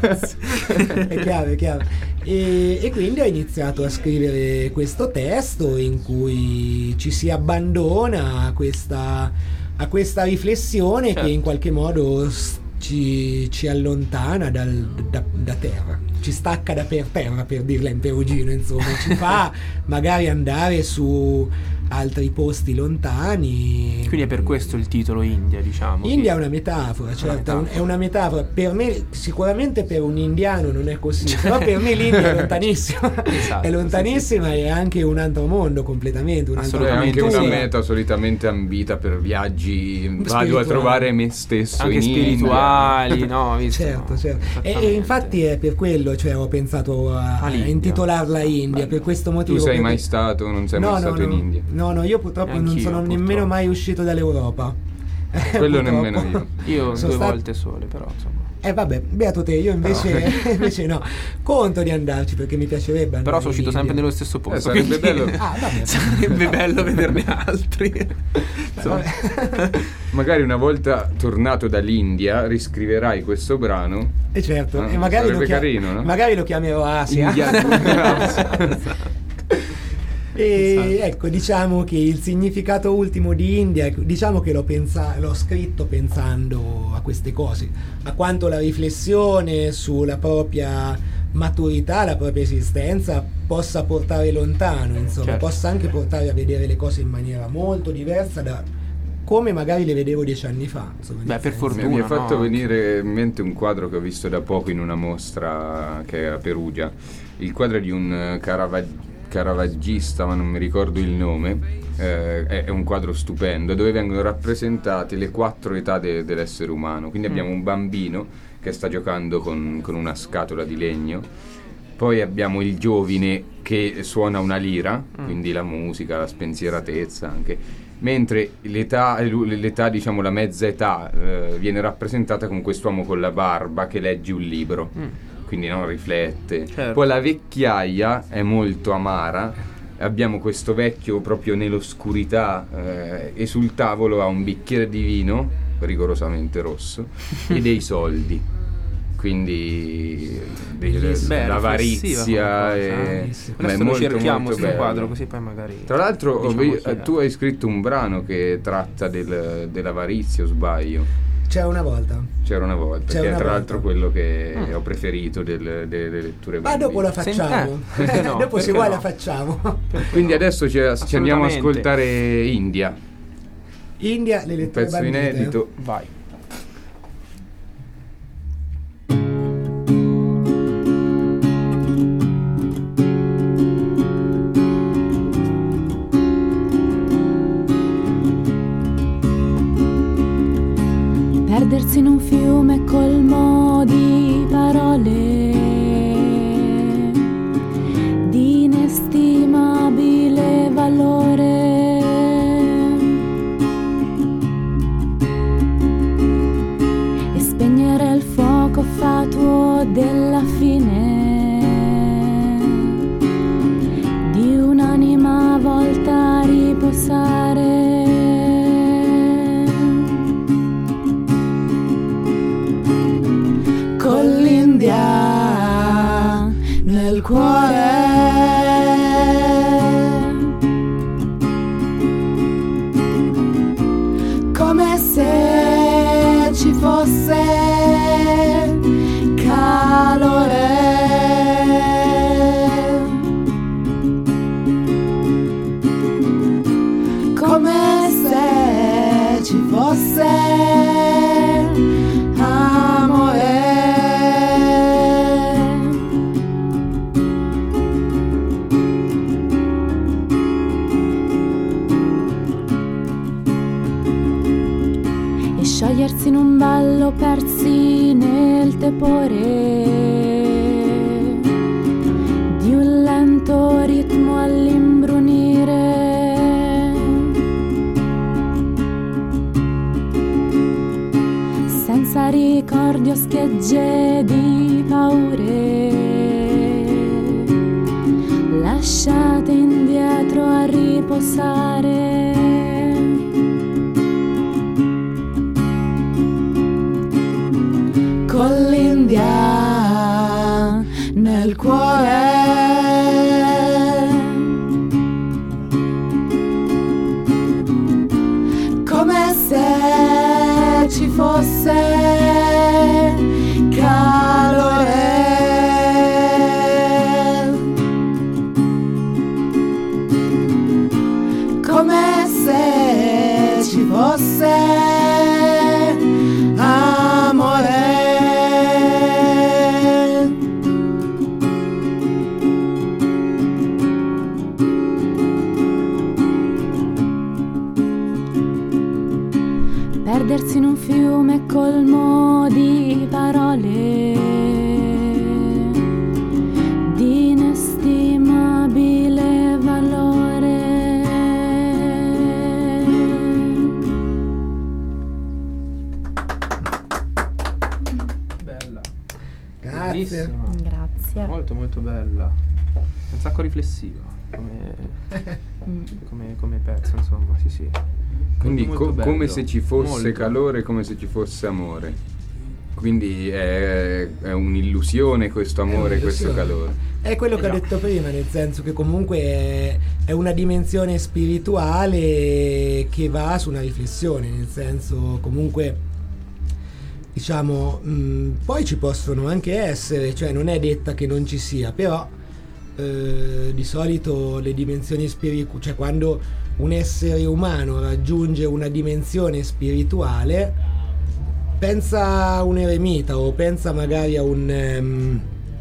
è chiaro, è chiaro. E, e quindi ho iniziato a scrivere questo testo in cui ci si abbandona a questa, a questa riflessione Certo. che in qualche modo s- ci, ci allontana dal- da, da terra, ci stacca da per terra, per dirla in perugino, insomma, ci fa magari andare su altri posti lontani. Quindi è per questo il titolo India, diciamo. India è che- una metafora, certo, metafora. è una metafora. Per me, sicuramente per un indiano non è così, però per me l'India è lontanissima, Esatto, è lontanissima e è anche un altro mondo completamente, un'altra È anche Assolutamente una sì. meta solitamente ambita per viaggi. Vado a Spirituali. trovare me stesso Anche in spirituali, no? Visto? Certo, certo. E, e Esattamente. infatti è per quello, cioè ho pensato a, a All'India. intitolarla India, Bello. per questo India. motivo. Tu sei perché- mai stato, non sei no, mai no, stato no, in India? No, no, io purtroppo non Neanch'io, sono nemmeno purtroppo. mai uscito dall'Europa. Quello Purtroppo. nemmeno io. Io Sono due stato- volte sole, però insomma. Eh vabbè, beato te, io invece, invece no, conto di andarci perché mi piacerebbe andare Però sono in uscito sempre India. nello stesso posto. Eh, sarebbe quindi- bello. Ah, vabbè. Sarebbe bello vederne altri. Insomma. Magari una volta tornato dall'India riscriverai questo brano. E certo, Ah, e magari lo, sarebbe chia- carino, no? magari lo chiamerò Asia. India. E ecco, diciamo che il significato ultimo di India, diciamo che l'ho, pensa- l'ho scritto pensando a queste cose, a quanto la riflessione sulla propria maturità, la propria esistenza possa portare lontano, insomma, Certo. possa anche portare a vedere le cose in maniera molto diversa da come magari le vedevo dieci anni fa. Insomma, Beh, nel per senso- fortuna. Mi ha fatto no? venire in mente un quadro che ho visto da poco in una mostra che è a Perugia. Il quadro è di un eh, Carava- caravaggista, ma non mi ricordo il nome. Eh, è, è un quadro stupendo dove vengono rappresentate le quattro età de- dell'essere umano. Quindi Mm. abbiamo un bambino che sta giocando con, con una scatola di legno. Poi abbiamo il giovine che suona una lira, Mm. quindi la musica, la spensieratezza anche. Mentre l'età, l'età diciamo la mezza età, eh, viene rappresentata con quest'uomo con la barba che legge un libro, Mm. quindi non riflette. Certo. Poi la vecchiaia è molto amara, abbiamo questo vecchio proprio nell'oscurità eh, e sul tavolo ha un bicchiere di vino, rigorosamente rosso, e dei soldi. Quindi dei- Bellissimo. Beh, l'avarizia riflessiva come e cosa, eh. beh, Adesso è lo molto, cerchiamo molto questo bello. quadro, così poi magari. Tra l'altro ho diciamo vi- chi è. tu hai scritto un brano che tratta del, dell'avarizia, o sbaglio? C'è una volta. C'era una volta, C'è che una è tra volta. l'altro quello che Mm. ho preferito del- delle letture Ma dopo la bambine. facciamo. Senti- eh, perché no? dopo se Perché vuoi no? la facciamo. Quindi adesso ci, ci andiamo a Assolutamente. ascoltare India, India, le un letture pezzo bambine. inedito. Vai. Perdersi in un fiume colmo di parole di inestimabile valore. E spegnere il fuoco fatuo della fine di un'anima volta a riposare. fosse amore. Sciogliersi in un ballo persi nel tepore di un lento ritmo all'imbrunire, senza ricordi o schegge di paure lasciate indietro a riposare. Con l'India nel cuore, come se ci fosse calore, come se ci fosse amore. Perdersi in un fiume colmo di parole di inestimabile valore. Bella. Grazie. Bellissima. Grazie. Molto molto bella. Un sacco riflessiva come, come, come pezzo, insomma, sì sì. Quindi Molto co- bello. come se ci fosse Molto. calore, come se ci fosse amore. Quindi è, è un'illusione questo amore, questo calore. È quello che ho Esatto. detto prima, nel senso che comunque è, è una dimensione spirituale che va su una riflessione, nel senso comunque diciamo mh, poi ci possono anche essere, cioè non è detta che non ci sia, però eh, di solito le dimensioni spirituali, cioè quando un essere umano raggiunge una dimensione spirituale, pensa a un eremita o pensa magari a un um,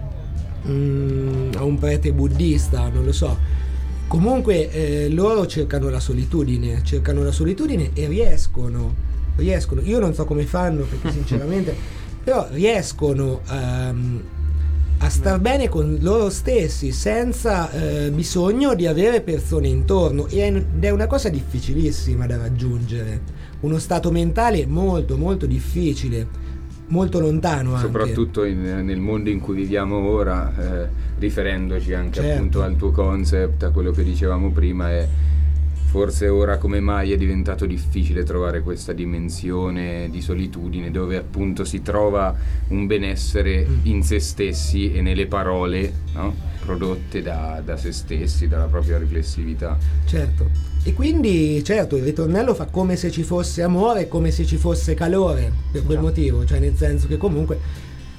um, a un prete buddista, non lo so. Comunque eh, loro cercano la solitudine, cercano la solitudine e riescono, riescono. Io non so come fanno perché sinceramente, però riescono um, a star bene con loro stessi senza eh, bisogno di avere persone intorno, ed è una cosa difficilissima da raggiungere, uno stato mentale molto molto difficile, molto lontano anche. Soprattutto in- nel mondo in cui viviamo ora, eh, riferendoci anche Certo. appunto al tuo concept, a quello che dicevamo prima, è forse ora come mai è diventato difficile trovare questa dimensione di solitudine dove appunto si trova un benessere in se stessi e nelle parole, no? Prodotte da, da se stessi, dalla propria riflessività. Certo. E quindi certo il ritornello fa come se ci fosse amore, come se ci fosse calore, per quel motivo, cioè nel senso che comunque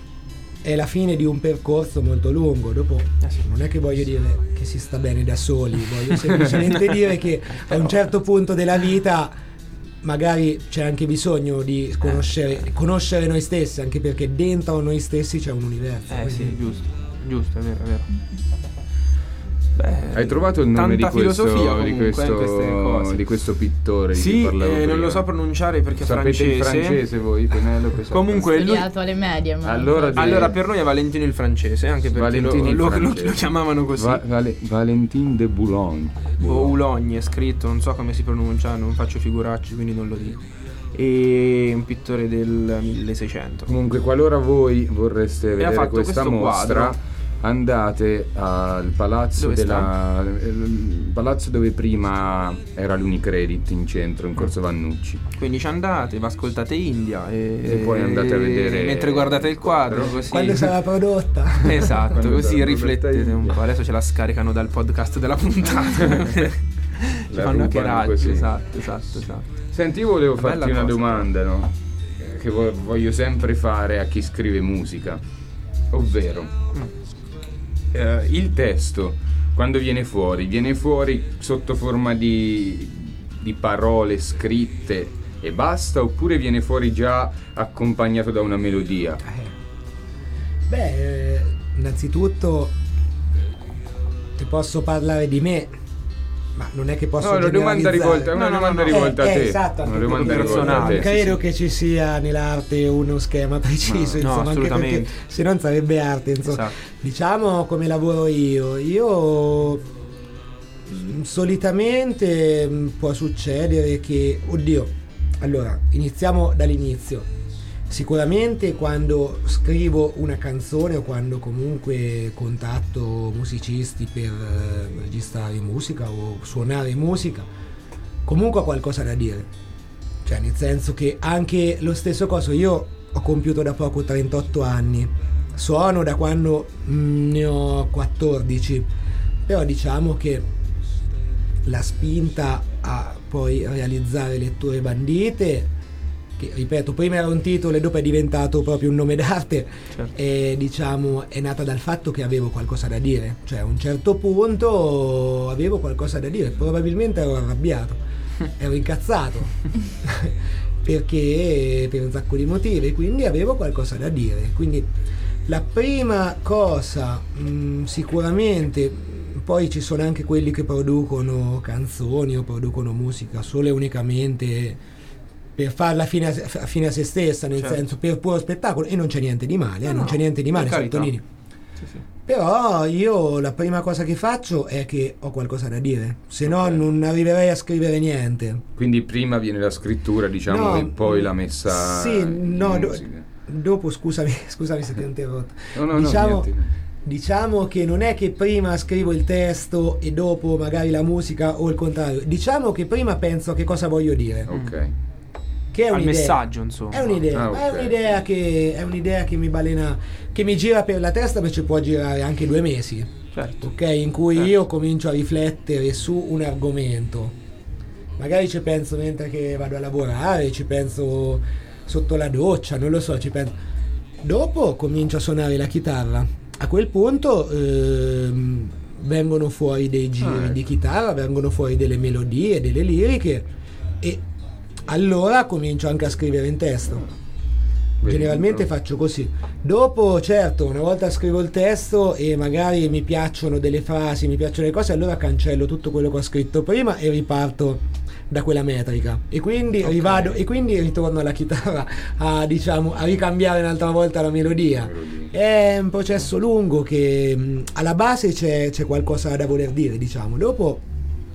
è la fine di un percorso molto lungo. Dopo Eh sì. non è che voglio dire che si sta bene da soli, voglio semplicemente dire che a un certo punto della vita magari c'è anche bisogno di conoscere, conoscere noi stessi, anche perché dentro noi stessi c'è un universo. Eh quindi- sì, giusto, giusto, è vero, è vero. Beh, Hai trovato il nome di tanta questo, filosofia di, comunque in queste questo, cose. di questo pittore di cui Sì, parlavo eh, non prima? lo so pronunciare perché è Sapete francese. il francese voi, Penelope? Comunque Ho lui- studiato alle medie, ma Allora di- Allora per noi è Valentino il francese, anche perché Valentino lo, il lo- lo- francese. lo chiamavano così. Va- Vale- Valentin de Boulogne. O Boulogne è scritto, non so come si pronuncia, non faccio figuracci, quindi non lo dico. E un pittore del milleseicento. Comunque, qualora voi vorreste ha vedere fatto questa questo mostra, quadro. andate al palazzo Dove della il palazzo dove prima era l'Unicredit in centro, in Corso Vannucci. Quindi ci andate, vi ascoltate India e, E poi andate a vedere mentre guardate il il quadro, quadro. così. Quando sarà prodotta. Esatto, Quando così sarà riflettete prodotta un India. po'. Adesso ce la scaricano dal podcast della puntata. Ci La fanno anche rubano radio, così. esatto, esatto, esatto. Senti, io volevo Una farti bella una cosa. domanda, no? Eh, Che vo- voglio sempre fare a chi scrive musica, ovvero eh, il testo quando viene fuori, viene fuori sotto forma di, di parole scritte e basta, oppure viene fuori già accompagnato da una melodia? Beh, eh, innanzitutto ti posso parlare di me, ma non è che posso no, una domanda rivolta, una no, no, domanda no, rivolta eh, a te. eh, esatto, una anche domanda quello rivolta a te. personale. credo sì, che ci sia nell'arte uno schema preciso, No, no, insomma, anche assolutamente. perché se non sarebbe arte, insomma. Esatto. Diciamo come lavoro io. Io mh, solitamente mh, può succedere che, oddio, allora, iniziamo dall'inizio. Sicuramente quando scrivo una canzone o quando comunque contatto musicisti per eh, registrare musica o suonare musica, comunque ho qualcosa da dire. Cioè, nel senso che anche lo stesso coso, io ho compiuto da poco trentotto anni, suono da quando mh, ne ho quattordici, però diciamo che la spinta a poi realizzare Letture Bandite, che ripeto prima era un titolo e dopo è diventato proprio un nome d'arte, Certo. e diciamo è nata dal fatto che avevo qualcosa da dire, cioè a un certo punto avevo qualcosa da dire, probabilmente ero arrabbiato, ero incazzato perché per un sacco di motivi, quindi avevo qualcosa da dire. Quindi la prima cosa mh, sicuramente, poi ci sono anche quelli che producono canzoni o producono musica solo e unicamente per farla fine a, fine a se stessa, nel Certo. senso per puro spettacolo, e non c'è niente di male, eh, No, non no, c'è niente di male, per carità. sottolineo. Sì, sì. Però io la prima cosa che faccio è che ho qualcosa da dire, se no Ok. non arriverei a scrivere niente. Quindi prima viene la scrittura, diciamo, No, e poi la messa sì, in no, do- musica. dopo scusami, scusami se ti ho interrotto. No, no, no, diciamo, niente. diciamo che non è che prima scrivo il testo e dopo magari la musica, o il contrario. Diciamo che prima penso a che cosa voglio dire, Ok. che è Al un'idea. messaggio, insomma. È un'idea, Ah, ma è ok. un'idea che è un'idea che mi balena, che mi gira per la testa, ma ci può girare anche due mesi. Certo. Ok, in cui Certo. io comincio a riflettere su un argomento. Magari ci penso mentre che vado a lavorare, ci penso sotto la doccia, non lo so, ci penso. Dopo comincio a suonare la chitarra. A quel punto ehm, vengono fuori dei giri Ah, ecco. di chitarra, vengono fuori delle melodie, delle liriche, e allora comincio anche a scrivere in testo. Generalmente Vedi, faccio così. Dopo, certo, una volta scrivo il testo e magari mi piacciono delle frasi, mi piacciono le cose, allora cancello tutto quello che ho scritto prima e riparto da quella metrica. E quindi Ok. rivado e quindi ritorno alla chitarra a, diciamo, a ricambiare un'altra volta la melodia. La melodia. È un processo lungo che mh, alla base c'è, c'è qualcosa da voler dire, diciamo. Dopo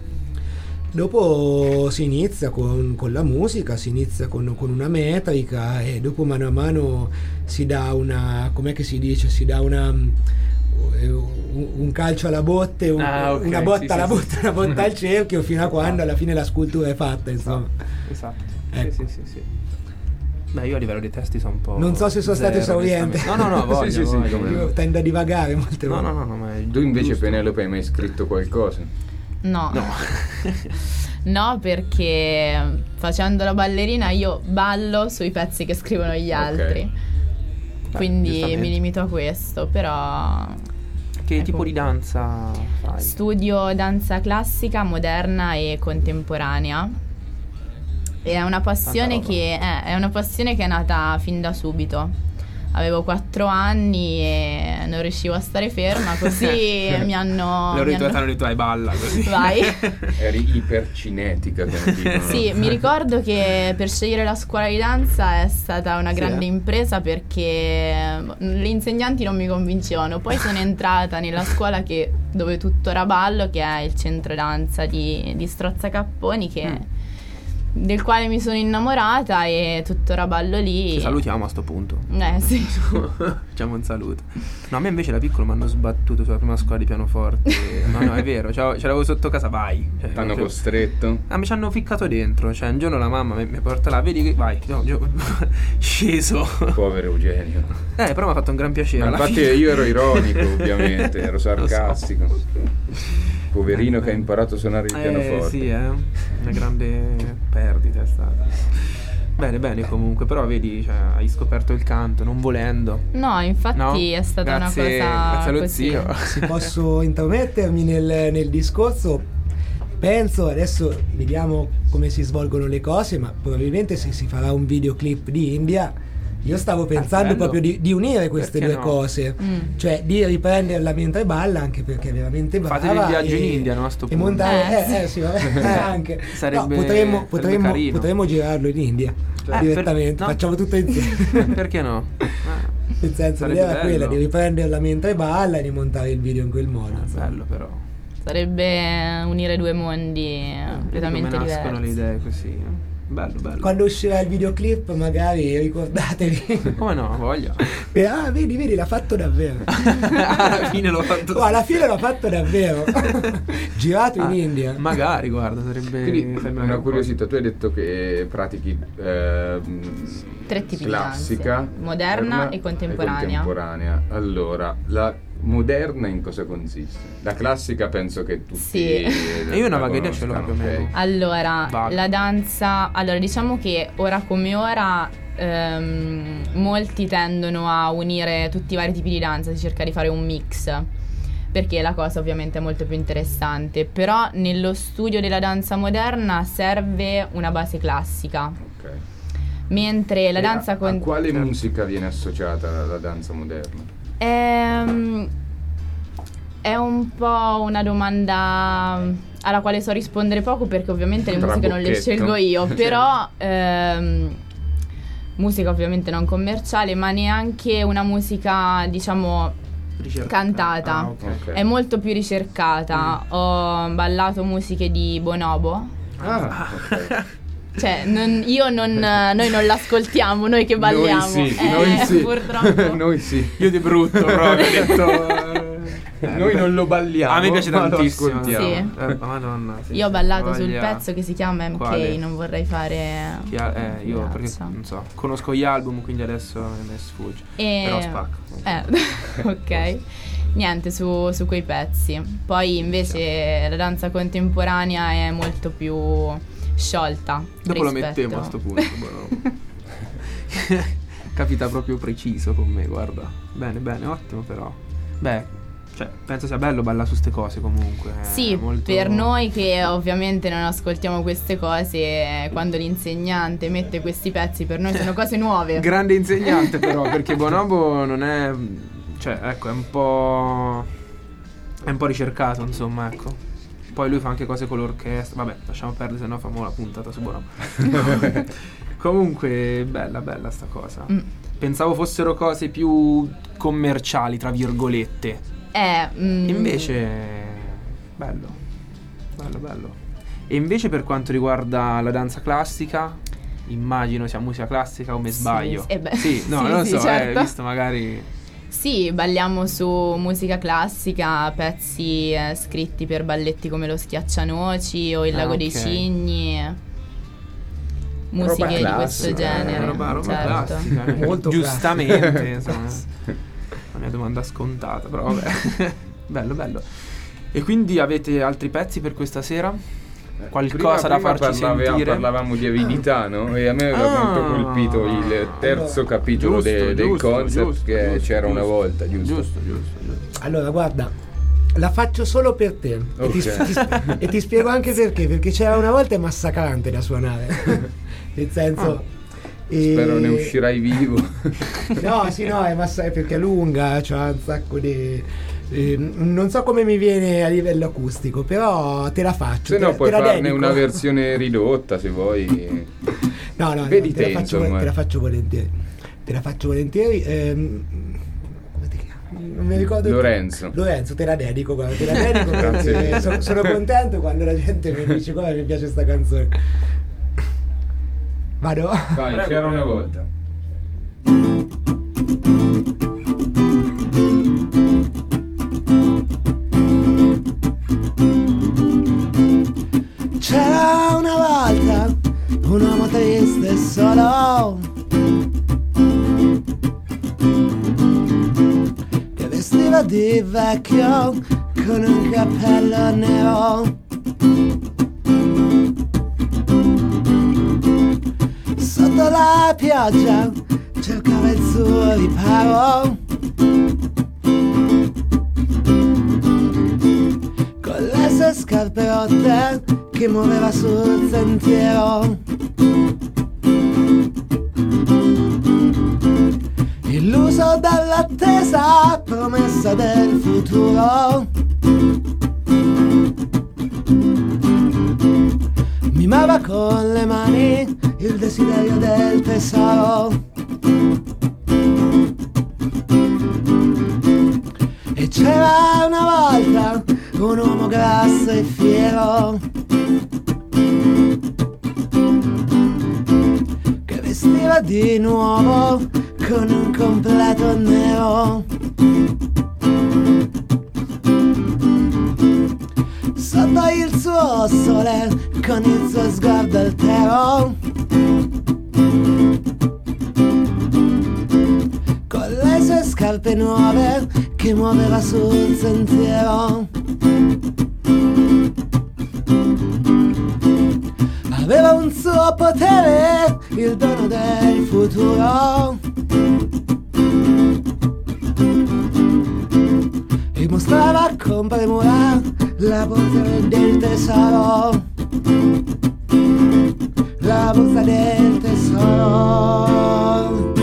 Dopo si inizia con, con la musica, si inizia con, con una metrica, e dopo mano a mano si dà una, com'è che si dice, si dà una eh, un, un calcio alla botte, un- Ah, ok, una botta sì, alla sì, botta, sì. una botta al cerchio, fino a quando alla fine la scultura è fatta, insomma. Esatto. Ecco. Sì, sì, sì, sì. Beh, io a livello di testi sono un po'. Non so se sono stato zero, esauriente. onestamente. No, no, no, voglio, Sì, sì, sì, voglio. come no. Io tendo a divagare molte No, volte. no, no, no, ma è Tu invece, giusto. Penelope, hai mai scritto qualcosa? No. No. No, perché facendo la ballerina io ballo sui pezzi che scrivono gli Ok. altri. Beh, Quindi giustamente. mi limito a questo, però Che ecco. tipo di danza fai? studio danza classica, moderna e contemporanea. E è una passione Tanta roba. che eh, è una passione che è nata fin da subito. Avevo quattro anni e non riuscivo a stare ferma, così mi hanno Le mi tue hanno- hanno detto, "Dai, balla così." Vai. Eri ipercinetica, come dicono. Sì, mi ricordo che per scegliere la scuola di danza è stata una Sì, grande eh. impresa, perché le insegnanti non mi convincevano. Poi sono entrata nella scuola che, dove tuttora ballo, che è il centro danza di, di Strozza Capponi, che, Mm. del quale mi sono innamorata e tuttora ballo lì. Ci salutiamo a sto punto. Eh sì. Facciamo un saluto. No, a me invece da piccolo mi hanno sbattuto sulla prima scuola di pianoforte. No, no, è vero, ce l'avevo, ce l'avevo sotto casa, vai. Cioè, T'hanno cioè- costretto? Ah, mi ci hanno ficcato dentro. Cioè, un giorno la mamma mi, mi porta là, vedi che. Vai, no, gio- sceso. Povero Eugenio. Eh, però mi ha fatto un gran piacere. Ma alla infatti fine. io ero ironico, ovviamente, ero Lo so. sarcastico. Poverino Eh, che ha imparato a suonare il Eh, pianoforte. sì, eh. Una grande perdita è stata. Bene, bene comunque, però vedi, cioè, hai scoperto il canto non volendo. No, infatti No? è stata Grazie- una cosa grazie allo così. zio. Se posso intromettermi nel, nel discorso, penso, adesso vediamo come si svolgono le cose, ma probabilmente se si farà un videoclip di India, io stavo pensando bello. proprio di, di unire queste Perché due no? cose, Mm. cioè di riprenderla mentre balla, anche perché è veramente brava. Fatevi il viaggio e, in India, no, a sto e punto. montare, Eh, eh, eh, sì, vabbè, eh, anche. Sarebbe- No, potremmo, sarebbe potremmo, carino. potremmo girarlo in India per- direttamente, no. facciamo tutto insieme. Perché no? Ah, Nel senso, Sarebbe l'idea era quella bello. di riprenderla mentre balla e di montare il video in quel modo. insomma. bello però. Sarebbe unire due mondi completamente Come nascono le diversi. idee così. Bello, bello. Quando uscirà il videoclip magari ricordatevi. Come no, voglia. E, ah, vedi, vedi, l'ha fatto davvero. Alla fine l'ho fatto. Oh, alla fine l'ha fatto davvero. Girato Ah, in India. Magari, guarda, sarebbe. Quindi sarebbe una cosa. curiosità, tu hai detto che pratichi ehm, Tre tipi di classica, danze, moderna e contemporanea. contemporanea. Allora, la moderna in cosa consiste? La classica penso che tutti Sì. E io una la vaga idea ce l'ho conoscano, più o meno. ok. Allora, Vago. la danza, allora diciamo che ora come ora ehm, molti tendono a unire tutti i vari tipi di danza, si cerca di fare un mix, perché la cosa ovviamente è molto più interessante, però nello studio della danza moderna serve una base classica, Ok. mentre la E danza a, con- a quale musica viene associata la, la danza moderna? Ehm, è un po' una domanda alla quale so rispondere poco, perché ovviamente le Tra musiche non le bocchetto. scelgo io, però ehm, musica ovviamente non commerciale, ma neanche una musica diciamo Ricerca- cantata. Ah, ok. Ok. È molto più ricercata. Ho ballato musiche di Bonobo. Ah, ok. Cioè, non- io non, noi non l'ascoltiamo, noi che balliamo. Noi sì, Eh, noi sì. Purtroppo. Noi sì. Io di brutto proprio ho detto. eh, Noi non lo balliamo. A me piace ma lo tantissimo. ascoltiamo. Sì. Eh, madonna. sì, Io ho sì, ballato sul voglia. pezzo che si chiama M K, Quale? non vorrei fare. Chi ha- eh, io perché Piazza. non so, conosco gli album, quindi adesso me ne sfugge. E- Però spacca. Eh, ok. Niente, su, su quei pezzi. Poi invece la danza contemporanea è molto più sciolta. Dopo lo rispetto- mettevo a sto punto. buono. Capita proprio preciso con me, guarda. Bene, bene, ottimo però. Beh, cioè, penso sia bello ballare su ste cose comunque. è Sì, molto- per noi che ovviamente non ascoltiamo queste cose, quando l'insegnante mette questi pezzi, per noi sono cose nuove. Grande insegnante però, perché Bonobo non è. Cioè, ecco, è un po'. È un po' ricercato, insomma, ecco. Poi lui fa anche cose con l'orchestra. Vabbè, lasciamo perdere, se no famo la puntata su Bonobo. Comunque, bella, bella sta cosa. Mm. Pensavo fossero cose più commerciali, tra virgolette. Eh, mm, Invece, bello. Bello, bello. E invece per quanto riguarda la danza classica, immagino sia musica classica o me Sì, sbaglio? sì, eh beh, sì, no, sì, non lo sì, so, certo. eh, visto magari. Sì, balliamo su musica classica, pezzi eh, scritti per balletti come lo Schiaccianoci o il Ah, Lago dei ok. Cigni. Musiche di questo classica, genere. Eh, roba, roba certo. classica. eh. Molto Giustamente, classica. insomma. La mia domanda scontata, però vabbè. Bello, bello. E quindi avete altri pezzi per questa sera? Qualcosa da Prima- prima farci parlave- sentire? Parlavamo di avidità, no? E a me aveva Ah. molto colpito il terzo capitolo Giusto, de- del giusto, concept giusto, che giusto, c'era una giusto. volta, giusto? Giusto, giusto, giusto. Allora, guarda, la faccio solo per te. E, ti, Ok. ti sp- e ti spiego anche perché. Perché c'era una volta è massacrante da suonare. Nel senso. e- Spero ne uscirai vivo. No, sì, no, è massa- è perché è lunga, c'ha un sacco di. eh, non so come mi viene a livello acustico, però te la faccio. Se te, no te puoi la farne dedico. una versione ridotta se vuoi. No, no, Vedi no, te, te, la faccio, insomma. te la faccio volentieri. Te la faccio volentieri. ehm, come ti chiami? Non mi ricordo. Lorenzo. Lorenzo, te la dedico, guarda, te la dedico perché Grazie. sono, sono contento quando la gente mi dice guarda mi piace sta canzone. Vado? Vai, c'era una volta. C'era una volta un uomo triste e solo che vestiva di vecchio con un cappello nero. Sotto la pioggia cercava il suo riparo. Con le sue scarpe rotte che muoveva sul sentiero. Illuso dall'attesa promessa del futuro, mimava con le mani il desiderio del tesoro. E c'era una volta un uomo grasso e fiero che vestiva di nuovo con un completo nero. Sotto il suo sole con il suo sguardo altero, con le sue scarpe nuove che muoveva sul sentiero. Aveva un suo potere, il dono del futuro, e mostrava con premura la borsa del tesoro, la borsa del tesoro.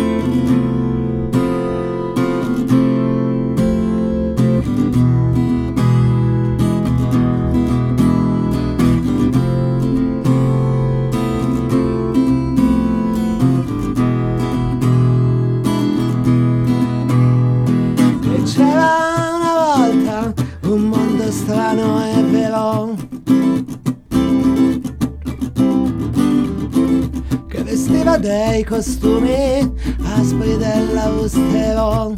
E c'era una volta un mondo strano e vero, che vestiva dei costumi aspri dell'austero.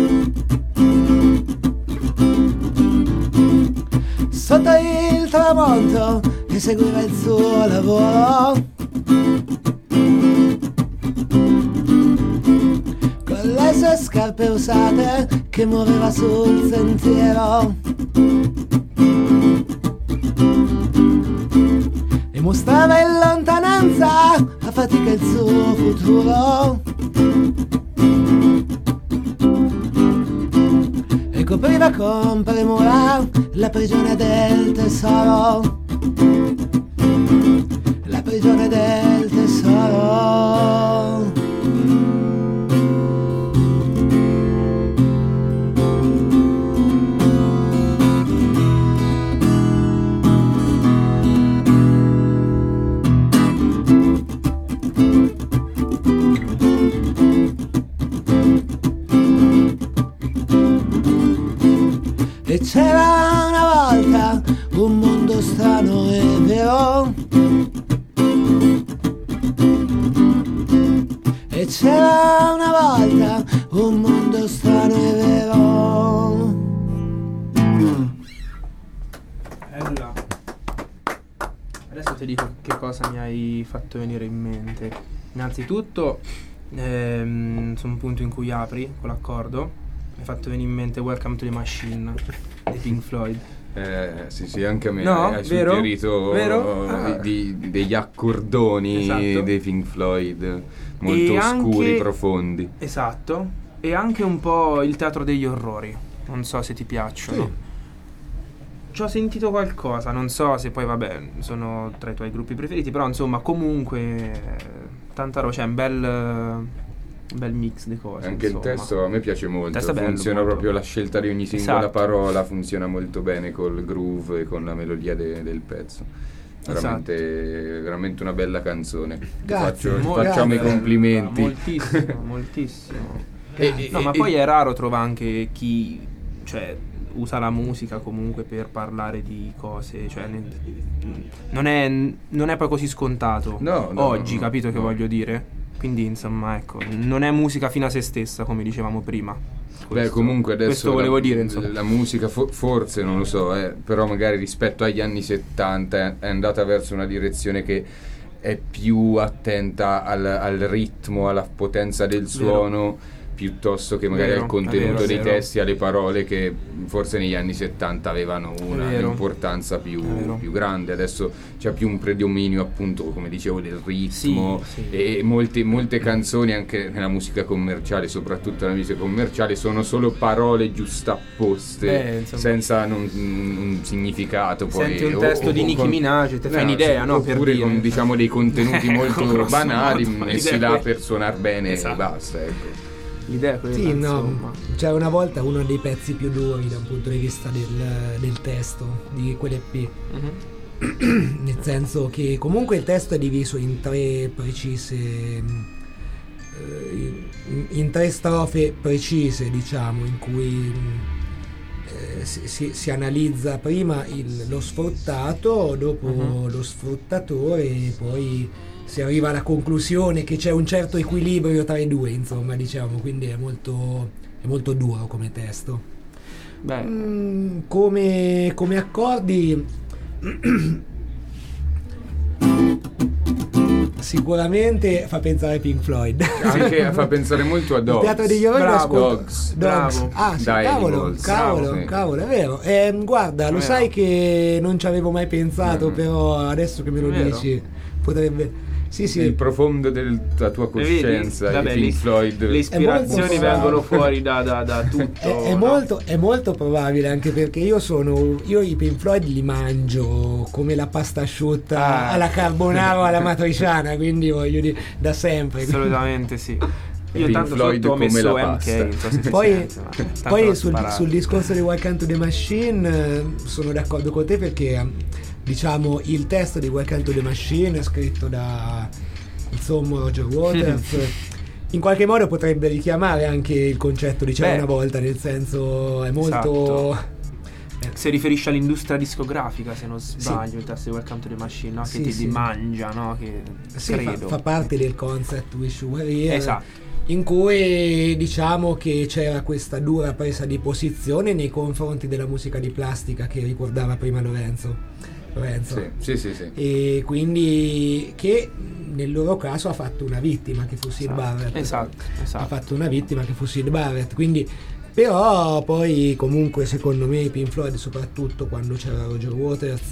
Sotto il tramonto eseguiva il suo lavoro, con le sue scarpe usate che muoveva sul sentiero, e mostrava in lontananza a fatica il suo futuro, e copriva con premura la prigione del tesoro, la prigione del tesoro. E c'era una volta un mondo strano e vero, e c'era una volta un mondo strano e vero. Bella. Adesso ti dico che cosa mi hai fatto venire in mente. Innanzitutto, ehm, su un punto in cui apri con l'accordo, mi hai fatto venire in mente Welcome to the Machine di Pink Floyd. Eh, sì, sì, anche a me No? hai Vero? suggerito Vero? Ah. di- di- degli accordoni Esatto. dei Pink Floyd molto E oscuri, anche- profondi. Esatto. E anche un po' il teatro degli orrori. Non so se ti piacciono. Ci ho sentito qualcosa, non so se poi vabbè sono tra i tuoi gruppi preferiti, però insomma comunque eh, tanta roba, cioè un bel, un bel mix di cose. Anche insomma. il testo a me piace molto, Il testo è bello, funziona molto. proprio la scelta di ogni singola Esatto. parola, funziona molto bene col groove e con la melodia de- del pezzo. Veramente, veramente una bella canzone. Ti Grazie, faccio- ti molto facciamo i bella, complimenti. Moltissimo, moltissimo. E- e- No, ma e- poi è raro trovare anche chi, cioè, usa la musica comunque per parlare di cose, cioè, ne- non è, non è poi così scontato No, no, oggi, no, capito che no. voglio dire? Quindi, insomma, ecco, non è musica fine a se stessa, come dicevamo prima. Beh, Questo- comunque adesso questo volevo la, dire, insomma. la musica fo- forse non lo so, eh, però magari rispetto agli anni settanta è, è andata verso una direzione che è più attenta al, al ritmo, alla potenza del suono, piuttosto che magari Vero, al contenuto è vero, dei è vero. testi, alle parole, che forse negli anni settanta avevano una vero. importanza più, È vero. più grande. Adesso c'è più un predominio, appunto, come dicevo, del ritmo, Sì, sì. e molte, molte canzoni anche nella musica commerciale, soprattutto nella musica commerciale, sono solo parole giustapposte, Beh, insomma. senza un, un significato. Poi, Senti un o- testo o di Nicki con- Minaj, te fai Eh, un'idea, sì, no? Per oppure dire. con, diciamo, dei contenuti molto Grosso banali modo, e l'idea si è dà quella. per suonar bene Esatto. e basta, ecco. L'idea è quella, Sì, insomma. no, c'era una volta uno dei pezzi più duri da un punto di vista del, del testo di quell'E P, Mhm. nel senso che comunque il testo è diviso in tre precise, eh, in, in tre strofe precise, diciamo, in cui eh, si, si- si analizza prima il- lo sfruttato, dopo Mhm. lo sfruttatore, e poi si arriva alla conclusione che c'è un certo equilibrio tra i due, insomma, diciamo, quindi è molto, è molto duro come testo. Beh, Mm, come, come accordi sicuramente fa pensare a Pink Floyd. Anche fa pensare molto a Il Dogs. teatro degli eroi lo Bravo. ascolto. Dogs. Dogs. Bravo. Ah, sì, Dai, cavolo, Animals. cavolo, Bravo, sì. cavolo, è vero. Eh, guarda, lo Vero. sai che non ci avevo mai pensato, Mm. però adesso che me lo Vero. dici potrebbe. Sì, sì. Il profondo della tua E vedi? coscienza, Vabbè, i Pink le- Floyd. le ispirazioni molto vengono bravo. fuori da, da, da tutto. È, è no? molto, è molto probabile, anche perché io sono io i Pink Floyd li mangio come la pasta asciutta Ah. alla carbonara o alla matriciana, quindi voglio dire da sempre. Assolutamente sì. Io Pink tanto Floid sotto ho come messo la M K, pasta. non so se si Poi, sente, ma tanto da poi sul, sparare. sul discorso di Welcome to the Machine eh, sono d'accordo con te, perché diciamo il testo di Welcome to the Machine è scritto da insomma Roger Waters. In qualche modo potrebbe richiamare anche il concetto di c'era Beh. una volta, nel senso è molto Esatto. Si riferisce all'industria discografica, se non sbaglio, il testo di Welcome to the Machine, no? Che Sì, ti sì. mangia, no? Che sì, fa, credo. fa parte del concept Wish You Were Here, Esatto. in cui diciamo che c'era questa dura presa di posizione nei confronti della musica di plastica che ricordava prima Lorenzo. Lorenzo. Sì, sì, sì, sì. E quindi che nel loro caso ha fatto una vittima che fu Sid Barrett. Esatto, Ha esatto. fatto una vittima che fu Sid Barrett, quindi però poi comunque secondo me i Pink Floyd, soprattutto quando c'era Roger Waters,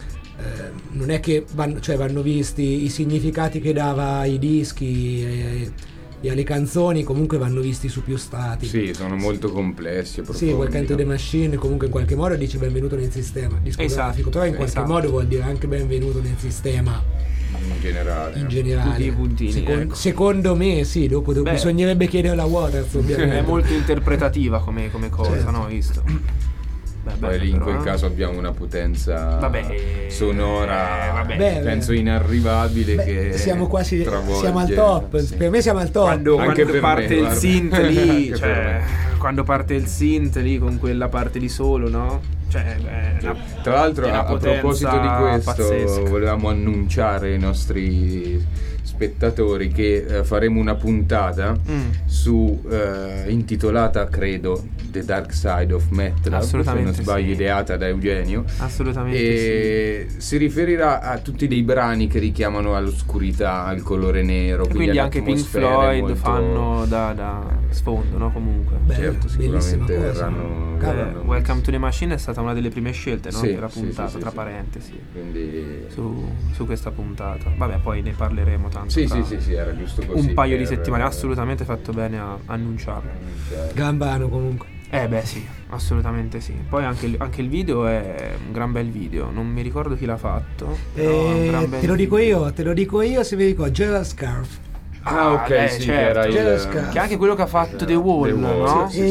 eh, non è che vanno, cioè vanno visti i significati che dava ai dischi e, e alle canzoni, comunque vanno visti su più strati. Sì, sono molto complessi e Sì, profondi, Welcome to the no? Machine comunque in qualche modo dice benvenuto nel sistema discografico, Esatto, però in qualche esatto. modo vuol dire anche benvenuto nel sistema In generale. in no? generale. Tutti i puntini, Secon- ecco. Secondo me sì, dopo do- Beh. bisognerebbe chiedere alla Waters ovviamente. È molto interpretativa come, come cosa, Certo. no? Visto. Beh, Poi bello lì in però, quel eh. caso abbiamo una potenza Vabbè, sonora, eh, vabbè. Beh, penso beh. inarrivabile, Beh, che siamo quasi travolge, siamo al top, sì. per me siamo al top. Quando, Anche quando per parte me, il guarda. synth lì, Anche per cioè, me. quando parte il synth lì con quella parte di solo, no? Cioè, è una- Tra l'altro, è una a, a potenza proposito di questo, pazzesca. volevamo annunciare ai nostri spettatori che eh, faremo una puntata Mm. su eh, intitolata, credo, The Dark Side of MATLAB, se Assolutamente non sbaglio, sì. ideata da Eugenio. Assolutamente E si riferirà a tutti dei brani che richiamano all'oscurità, al colore nero, sì. E quindi alle anche Pink atmosfere Floyd molto- fanno da, da sfondo, no? Comunque. Beh, certo, bellissima sicuramente cosa. verranno, Eh, verranno- Welcome to the Machine è stata una delle prime scelte, no? Sì, che era sì, puntata, sì, sì, tra sì. parentesi, Quindi su, su questa puntata. Vabbè, poi ne parleremo tanto. sì, tra sì, sì, sì, era giusto così. un paio di per- settimane, assolutamente fatto bene a annunciarlo. Cioè, Gran brano comunque. Eh beh sì, assolutamente sì. Poi anche il, anche il video è un gran bel video, non mi ricordo chi l'ha fatto. però è un Eh, gran bel te lo dico video. io, te lo dico io se mi ricordo Gerald Scarf. Ah, ok, beh, sì, certo. che era il... Gerald Scarf. Che è anche quello che ha fatto The Wall, no? sì, sì,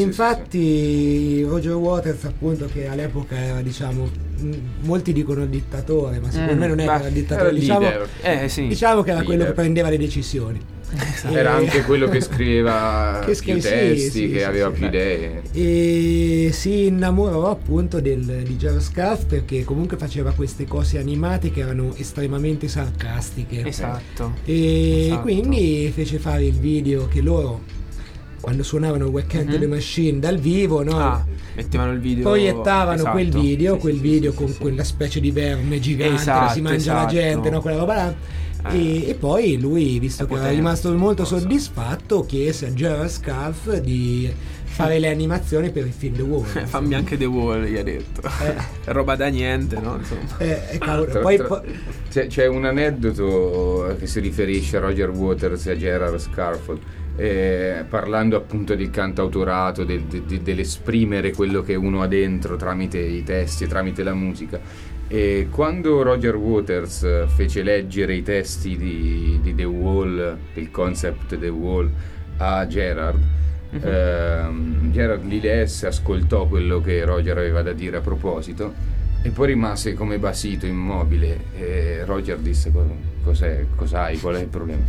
e sì, infatti Roger Waters, appunto, che all'epoca era, diciamo, mh, molti dicono dittatore, ma secondo Mm, me non è che beh, era il dittatore, era il diciamo, leader. Eh sì. diciamo che era quello Leader. che prendeva le decisioni. Era E- anche quello che scriveva Che scri- più sì, testi, sì, che sì, aveva sì, più beh. idee. E si innamorò appunto del, di Gerald Scarf perché comunque faceva queste cose animate che erano estremamente sarcastiche. Esatto. E Esatto. quindi fece fare il video che loro, quando suonavano Welcome to Mhm. the Machine dal vivo, no? Ah, mettevano il video. proiettavano esatto. quel video, Sì, quel sì, video sì, con sì, sì. quella specie di verme gigante, Esatto, che si mangia la esatto. gente, no? Quella roba là. E, e poi lui, visto È che era potente, rimasto molto cosa. soddisfatto, chiese a Gerard Scarf di fare le animazioni per il film The Wall. Fammi anche The Wall, gli ha detto. Eh. È roba da niente, no? Insomma. Eh, eh, cavolo, Tra- poi, tra- poi- c'è, c'è un aneddoto che si riferisce a Roger Waters e a Gerard Scarf, eh, parlando appunto del cantautorato, del- de- de- dell'esprimere quello che uno ha dentro tramite i testi e tramite la musica. E quando Roger Waters fece leggere i testi di, di The Wall, il concept The Wall, a Gerard, Mhm. ehm, Gerard li lesse, ascoltò quello che Roger aveva da dire a proposito e poi rimase come basito, immobile, e Roger disse: "Co- cos'è, cos'hai, qual è il problema?"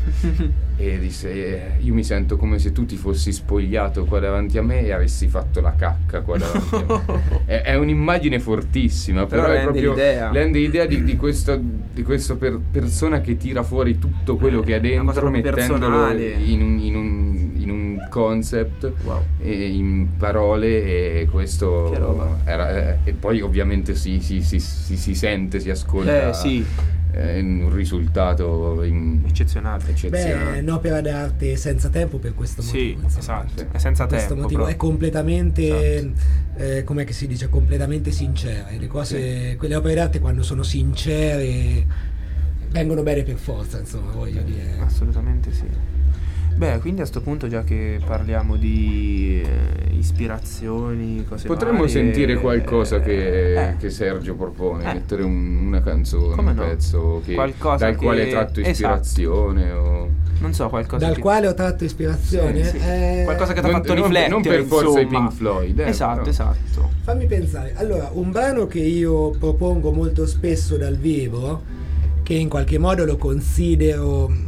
E disse: "Eh, io mi sento come se tu ti fossi spogliato qua davanti a me e avessi fatto la cacca qua davanti a me." è, è un'immagine fortissima, però, Però è rende proprio l'idea. rende l'idea di, di questo di questo per- persona che tira fuori tutto quello Eh, che ha una cosa dentro, proprio mettendolo personale. in un, in un, in un concept, Wow. e in parole, e questo Che roba. era, eh, e poi ovviamente si, si, si, si, si sente, si ascolta, Eh, sì. eh, un risultato in- Eccezionale. beh, è eccezionale. un'opera d'arte senza tempo per questo Sì, motivo. insomma. esatto. Sì. È senza Per questo tempo. motivo è proprio. completamente, Esatto. eh, com'è che si dice, completamente sincera. E le cose, quelle opere d'arte, quando sono sincere, vengono bene per forza, insomma, voglio dire. Assolutamente sì. Beh, quindi a sto punto, già che parliamo di eh, ispirazioni, cose Potremmo varie, sentire qualcosa che, eh, che Sergio propone, Eh. mettere un- una canzone, Come un no? pezzo che, Qualcosa dal che- quale hai tratto esatto. ispirazione o... non so, qualcosa Dal che... quale ho tratto ispirazione. Sì, sì. Eh, Qualcosa che ti ha non- fatto non- riflettere, non per forza i insomma. Pink Floyd, eh, esatto, però. esatto. Fammi pensare. Allora, un brano che io propongo molto spesso dal vivo, che in qualche modo lo considero,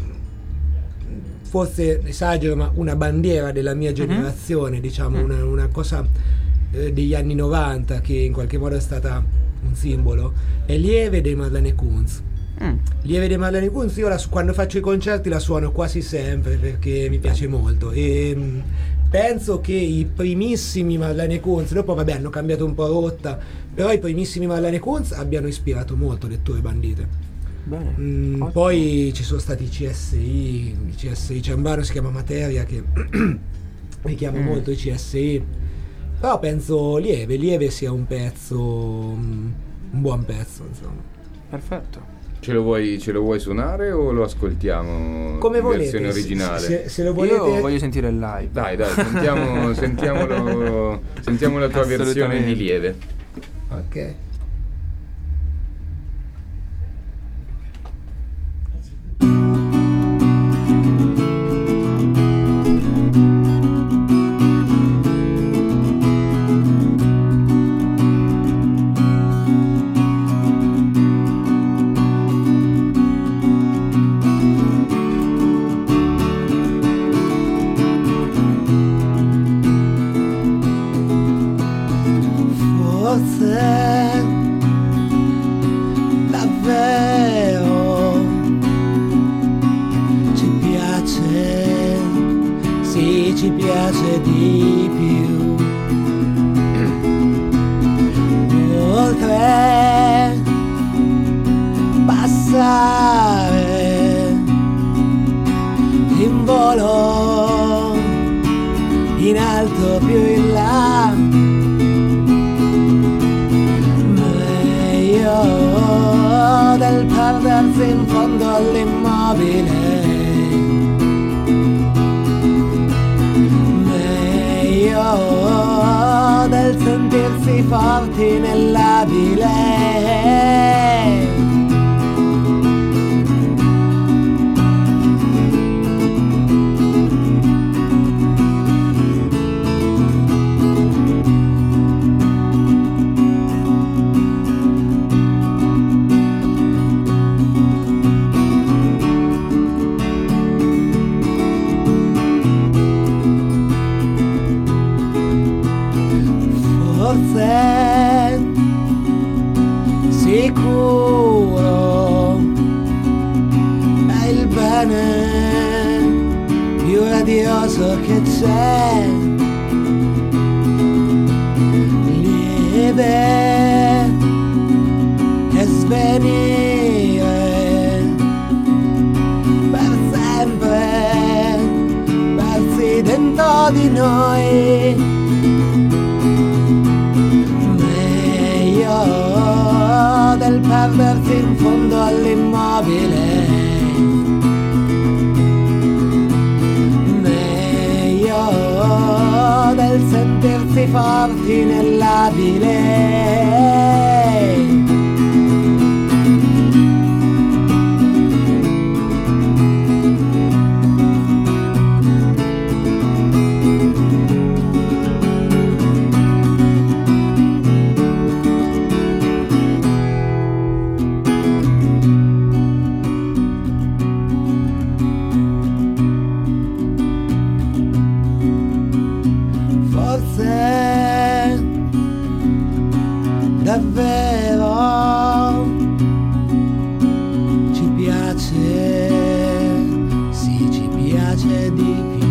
forse esagero, ma una bandiera della mia generazione, diciamo, Mm. una, una cosa eh, degli anni novanta che in qualche modo è stata un simbolo, è Lieve dei Marlene Kunz. Mm. Lieve dei Marlene Kunz, io la su- quando faccio i concerti la suono quasi sempre perché mi piace molto, e mh, penso che i primissimi Marlene Kunz, dopo vabbè hanno cambiato un po' rotta, però i primissimi Marlene Kunz abbiano ispirato molto Letture Bandite. Bene. Mm, Ottimo. poi ci sono stati i C S I, i C S I, c'è un brano che si chiama Materia che richiama Mm. molto i C S I, però penso Lieve, Lieve sia un pezzo, mm, un buon pezzo, insomma. Perfetto. Ce lo vuoi, ce lo vuoi suonare o lo ascoltiamo Come in volete, versione originale? se, se lo volete. Io voglio sentire il live. Dai, dai, sentiamo, sentiamolo, sentiamo la tua versione di Assolutamente. Lieve. Ok. Forse davvero ci piace, sì, ci piace di più. Oltre passare in volo, in alto più in là, meglio del perdersi in fondo all'immobile, meglio del sentirsi forti nell'abile. Forse sicuro è il bene più radioso che c'è, lieve è svenire di noi. Meglio del perderti in fondo all'immobile, meglio del sentirsi forti nell'abile. Davvero ci piace, sì, ci piace di più.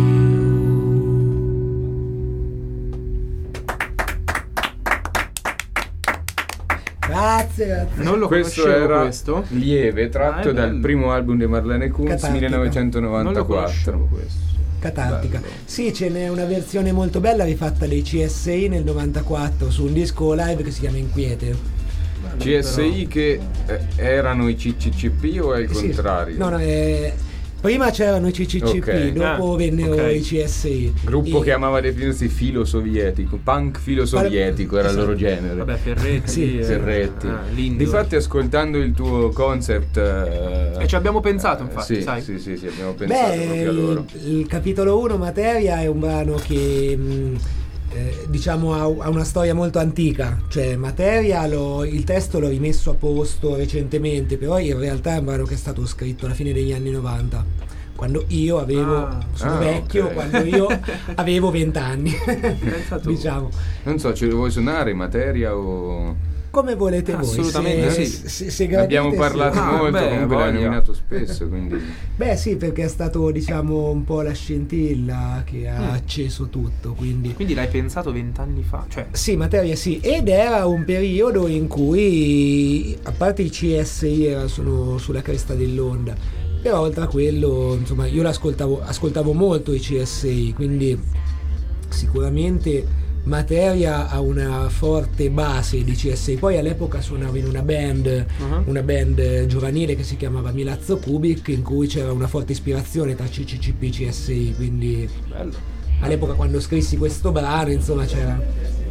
Grazie, grazie. Non lo Questo conoscevo era questo. Lieve, tratto Ah, è dal bello. primo album di Marlene Kunz, Catartica. Non lo millenovecentonovantaquattro. conoscevo questo. Catartica. Bello. Sì, ce n'è una versione molto bella rifatta dei C S I nel novantaquattro su un disco live che si chiama Inquiete. C S I che eh, erano i C C C P o è il Sì. contrario? No, no, eh, prima c'erano i C C C P, Ok. dopo Ah, vennero ok. i C S I. Gruppo I- che amava definirsi filo sovietico, punk filo sovietico era il loro genere. Vabbè, Ferretti. Sì. eh, Ferretti. ah, Lindor. Difatti, ascoltando il tuo concept, eh, E ci abbiamo pensato, infatti, sì, sai. Sì, sì, sì, abbiamo pensato Beh, proprio a loro. il, il capitolo uno, Materia, è un brano che mh, eh, diciamo ha, ha una storia molto antica. Cioè, Materia, l'ho- il testo l'ho rimesso a posto recentemente, però in realtà è un brano che è stato scritto alla fine degli anni novanta, quando io avevo, Ah. sono Ah, vecchio, ok. quando io avevo vent'anni. Pensa tu. Diciamo. Non so, ce lo vuoi suonare Materia o... Come volete voi. Assolutamente se, sì. se, se Ne gradite, abbiamo sì. parlato Ah, molto, beh, comunque l'hai voglia. nominato spesso, quindi... Beh sì, perché è stato diciamo un po' la scintilla che ha Mm. acceso tutto, quindi Quindi l'hai pensato vent'anni fa? Cioè, sì, Materia sì, ed era un periodo in cui, a parte i C S I era sono sulla cresta dell'onda, però oltre a quello, insomma, io l'ascoltavo ascoltavo molto i C S I, quindi sicuramente Materia ha una forte base di C S I. Poi all'epoca suonavo in una band, uh-huh. una band giovanile che si chiamava Milazzo Kubik, in cui c'era una forte ispirazione tra C C C P e C S I, quindi bello. all'epoca quando scrissi questo brano, insomma, c'era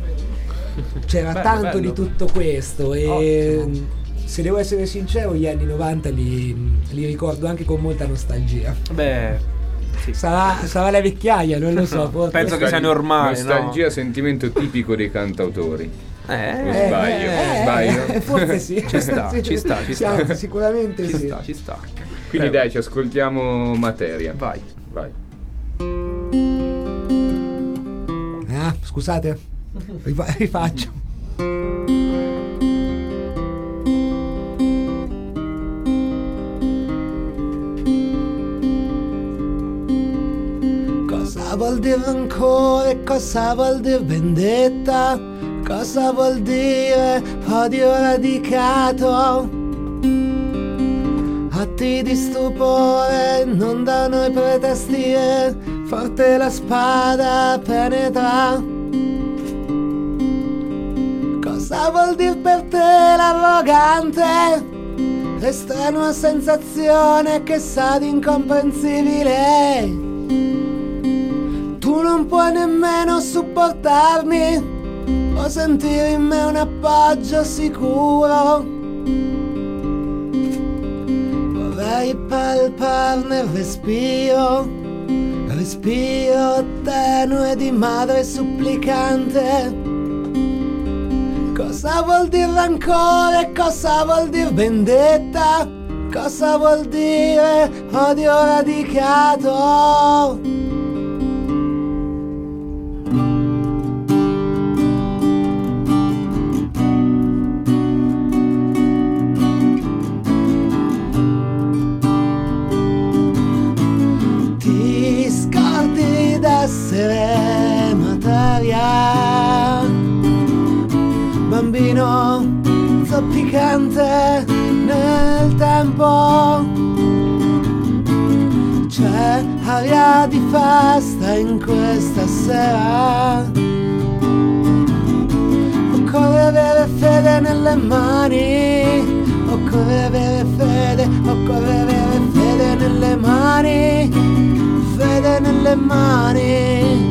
c'era Bello, tanto bello. di tutto questo e Ottimo. se devo essere sincero gli anni novanta li, li ricordo anche con molta nostalgia. Beh, sì. Sarà, sarà la vecchiaia, non lo so, forse. Penso che sia normale, Nostalgia, no? sentimento tipico dei cantautori. Eh, O sbaglio? eh, Sbaglio? eh, forse sì. Ci sta, Sì, ci sta, ci sì, sta. anzi, sicuramente ci sì. sta, ci sta. Quindi Prego. dai, ci ascoltiamo Materia. Vai. Vai. Ah, scusate, Rifa- rifaccio. Cosa vuol dire rancore? Cosa vuol dire vendetta? Cosa vuol dire odio radicato? Atti di stupore non da noi pretesti e forte la spada penetra. Cosa vuol dire per te l'arrogante? Estranua sensazione che sa di incomprensibile. Tu non puoi nemmeno supportarmi o sentire in me un appoggio sicuro. Vorrei palparne il respiro, respiro tenue di madre supplicante. Cosa vuol dire rancore? Cosa vuol dire vendetta? Cosa vuol dire odio radicato? Ti scordi d'essere materia, bambino zoppicante nel tempo. C'è aria di festa in questa sera. Occorre avere fede nelle mani, occorre avere fede, occorre avere fede nelle mani, fede nelle mani.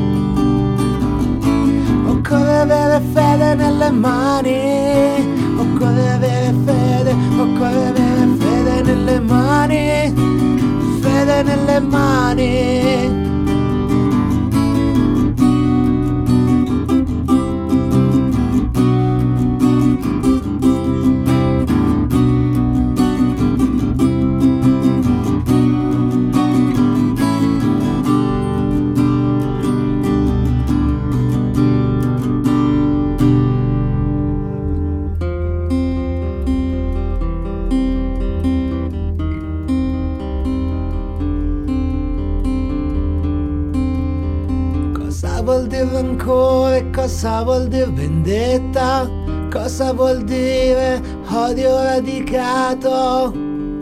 Occorre avere fede nelle mani, occorre avere fede, occorre avere fede nelle mani, fede nelle mani. Cosa vuol dire rancore, cosa vuol dire vendetta, cosa vuol dire odio radicato.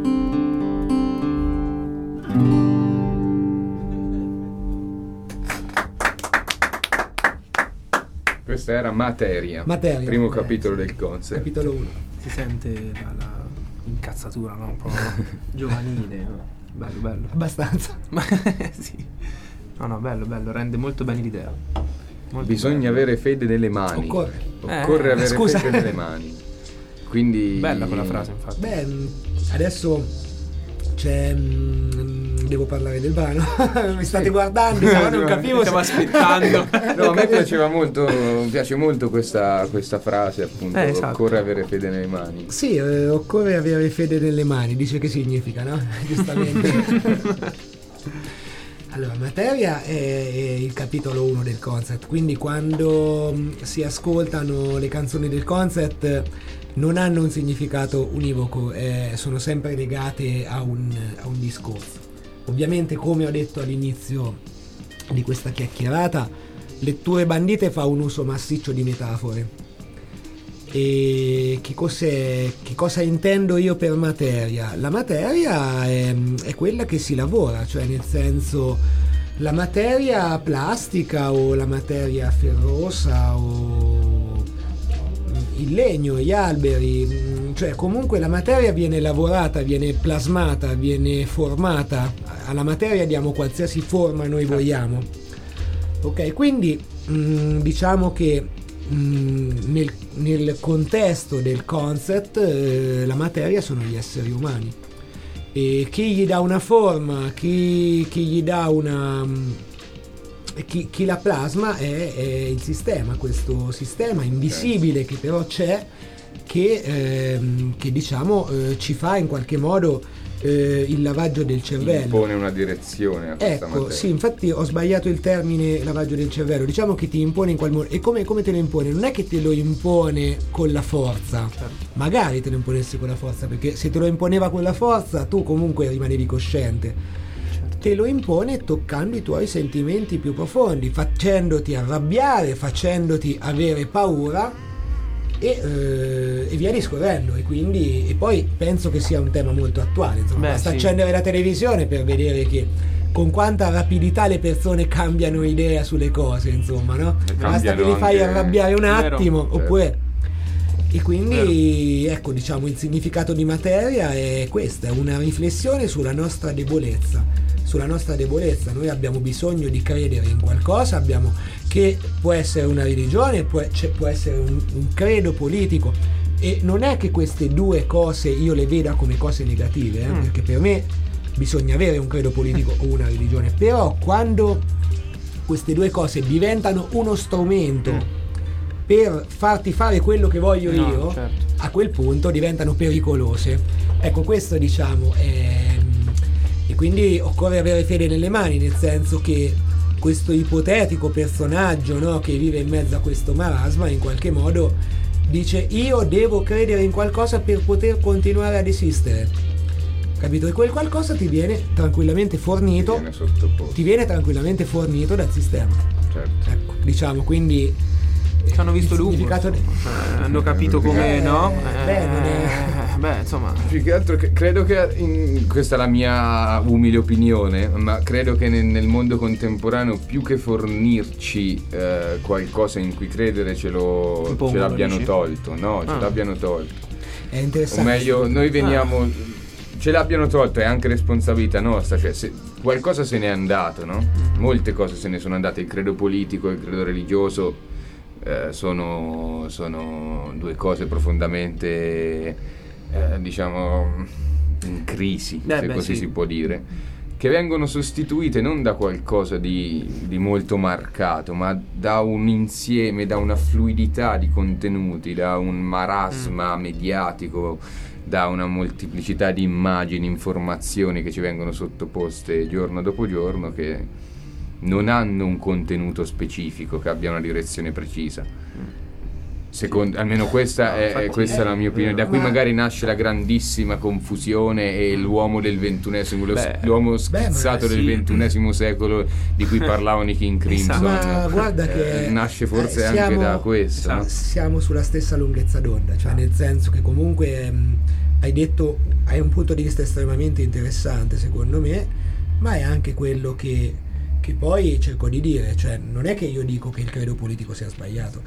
Questa era Materia, Materia, primo eh, capitolo sì. del concept. Capitolo uno. Si sente la, la incazzatura, no? Un po' giovanile, no? Bello, bello. Abbastanza. Ma sì. No, no, bello, bello, rende molto bene l'idea. Molto Bisogna bello. avere fede nelle mani. Occorre. Occorre Eh, avere scusa. fede nelle mani. Quindi Bella quella frase, infatti. Beh, mh, adesso c'è. mh, devo parlare del brano. Mi state guardando, ma non capivo. Stiamo se- aspettando. No, a me piaceva molto, mi piace molto questa, questa frase, appunto. Eh, esatto. Occorre avere fede nelle mani. Sì, eh, occorre avere fede nelle mani, dice che significa, no? Giustamente. Allora, Materia è, è il capitolo uno del concept, quindi quando mh, si ascoltano le canzoni del concept non hanno un significato univoco, eh, sono sempre legate a un, a un discorso. Ovviamente, come ho detto all'inizio di questa chiacchierata, Letture Bandite fa un uso massiccio di metafore. E che, cos'è, che cosa intendo io per materia? La materia è, è quella che si lavora, cioè nel senso la materia plastica o la materia ferrosa o il legno, gli alberi, cioè comunque la materia viene lavorata, viene plasmata, viene formata. Alla materia diamo qualsiasi forma noi vogliamo. Ok, quindi mh, diciamo che Nel, nel contesto del concept eh, la materia sono gli esseri umani e chi gli dà una forma, chi, chi gli dà una chi, chi la plasma è, è il sistema, questo sistema invisibile che però c'è, che, ehm, che diciamo eh, ci fa in qualche modo eh, il lavaggio del cervello. Impone una direzione a questa Ecco, materia. sì, infatti ho sbagliato il termine lavaggio del cervello. Diciamo che ti impone in qual modo. E come, come te lo impone? Non è che te lo impone con la forza. Certo. Magari te lo imponesse con la forza, perché se te lo imponeva con la forza, tu comunque rimanevi cosciente. Certo. Te lo impone toccando i tuoi sentimenti più profondi, facendoti arrabbiare, facendoti avere paura. E, eh, e via discorrendo, e quindi e poi penso che sia un tema molto attuale, insomma. Beh, Basta sì. accendere la televisione per vedere che con quanta rapidità le persone cambiano idea sulle cose, insomma, no? E Basta che cambiano li fai anche- arrabbiare un Vero, attimo, certo. oppure e quindi ecco, diciamo, il significato di materia è questo, è una riflessione sulla nostra debolezza. Sulla nostra debolezza, noi abbiamo bisogno di credere in qualcosa, abbiamo che può essere una religione, può, cioè, può essere un, un credo politico, e non è che queste due cose io le veda come cose negative, eh, Mm. perché per me bisogna avere un credo politico o una religione, però quando queste due cose diventano uno strumento Mm. per farti fare quello che voglio No, io, certo. a quel punto diventano pericolose. Ecco, questo diciamo è... E quindi occorre avere fede nelle mani, nel senso che questo ipotetico personaggio, no, che vive in mezzo a questo marasma, in qualche modo dice: io devo credere in qualcosa per poter continuare ad esistere, capito? E quel qualcosa ti viene tranquillamente fornito, Viene sottoposto. ti viene tranquillamente fornito dal sistema. Certo. Ecco, diciamo, quindi Ci hanno visto il lungo. significato de- Eh, hanno capito come, Eh, no? beh, non è- beh, insomma. Più che altro che credo che in, questa è la mia umile opinione, ma credo che nel, nel mondo contemporaneo più che fornirci eh, qualcosa in cui credere ce lo Impongono, ce l'abbiano dici? tolto, no, ce Ah. l'abbiano tolto. È O interessante. meglio, noi veniamo Ah. ce l'abbiano tolto, è anche responsabilità nostra, cioè se qualcosa se n'è andato, no? Molte cose se ne sono andate, il credo politico, il credo religioso eh, sono, sono due cose profondamente eh, diciamo in crisi, Beh, se beh, così sì. si può dire, che vengono sostituite non da qualcosa di, di molto marcato, ma da un insieme, da una fluidità di contenuti, da un marasma Mm. mediatico, da una molteplicità di immagini, informazioni che ci vengono sottoposte giorno dopo giorno, che non hanno un contenuto specifico, che abbia una direzione precisa. Secondo, almeno questa, No, è, infatti, questa è la mia opinione. Da qui ma- magari nasce la grandissima confusione e l'uomo del ventunesimo, lo- Beh, l'uomo beh, schizzato ma del sì. ventunesimo secolo di cui parlavano i King Crimson. Ma guarda che Eh, nasce forse eh, anche siamo- da questo, no? Siamo sulla stessa lunghezza d'onda, cioè nel senso che comunque ehm, hai detto, hai un punto di vista estremamente interessante secondo me, ma è anche quello che, che poi cerco di dire, cioè non è che io dico che il credo politico sia sbagliato,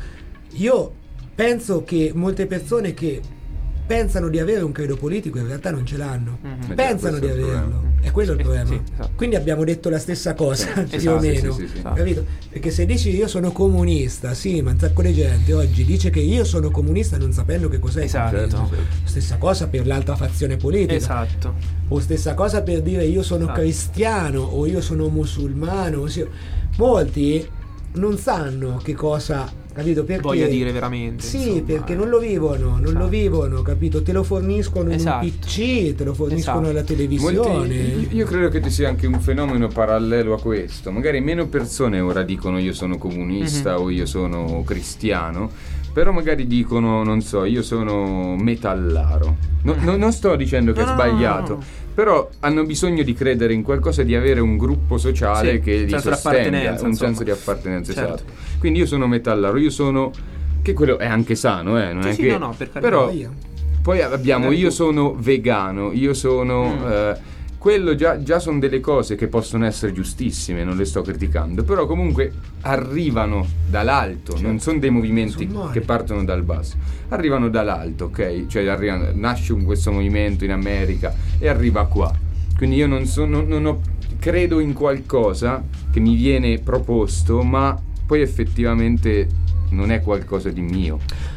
io penso che molte persone che pensano di avere un credo politico in realtà non ce l'hanno, Mhm. pensano Eh, di questo è il averlo, problema. è quello il Sì, problema. sì, esatto. Quindi abbiamo detto la stessa cosa più esatto, o sì, meno, sì, sì, sì. capito? Perché se dici io sono comunista, sì, ma un sacco di gente oggi dice che io sono comunista non sapendo che cos'è Esatto. il comunismo. Certo. Stessa cosa per l'altra fazione politica, Esatto. o stessa cosa per dire io sono Esatto. cristiano o io sono musulmano. o sì. Molti non sanno che cosa, capito? Perché Voglia dire veramente. sì, insomma, perché eh. non lo vivono, non lo Esatto. vivono, capito? Te lo forniscono Esatto. in un P C, te lo forniscono Esatto. alla televisione. Molti- io credo che ci sia anche un fenomeno parallelo a questo. Magari meno persone ora dicono io sono comunista Mhm. o io sono cristiano, però magari dicono, non so, io sono metallaro. No- no- non sto dicendo che No, è no, no, sbagliato, no, no. però hanno bisogno di credere in qualcosa, di avere un gruppo sociale Sì, che li senso di sostenga, appartenenza, un insomma. senso di appartenenza, Certo. esatto. Quindi io sono metallaro, io sono, che quello è anche sano, eh, non Sì, è sì, che no, no, per carità. però Io. poi abbiamo Magari io tu. sono vegano, io sono Mm. eh, quello già, già sono delle cose che possono essere giustissime, non le sto criticando, però comunque arrivano dall'alto, non sono dei movimenti Sono nuovi. che partono dal basso, arrivano dall'alto, ok? Cioè arrivano, nasce un- questo movimento in America e arriva qua. Quindi io non sono, non ho, credo in qualcosa che mi viene proposto, ma poi effettivamente non è qualcosa di mio.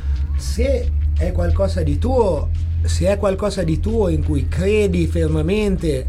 Se è qualcosa di tuo, se è qualcosa di tuo in cui credi fermamente,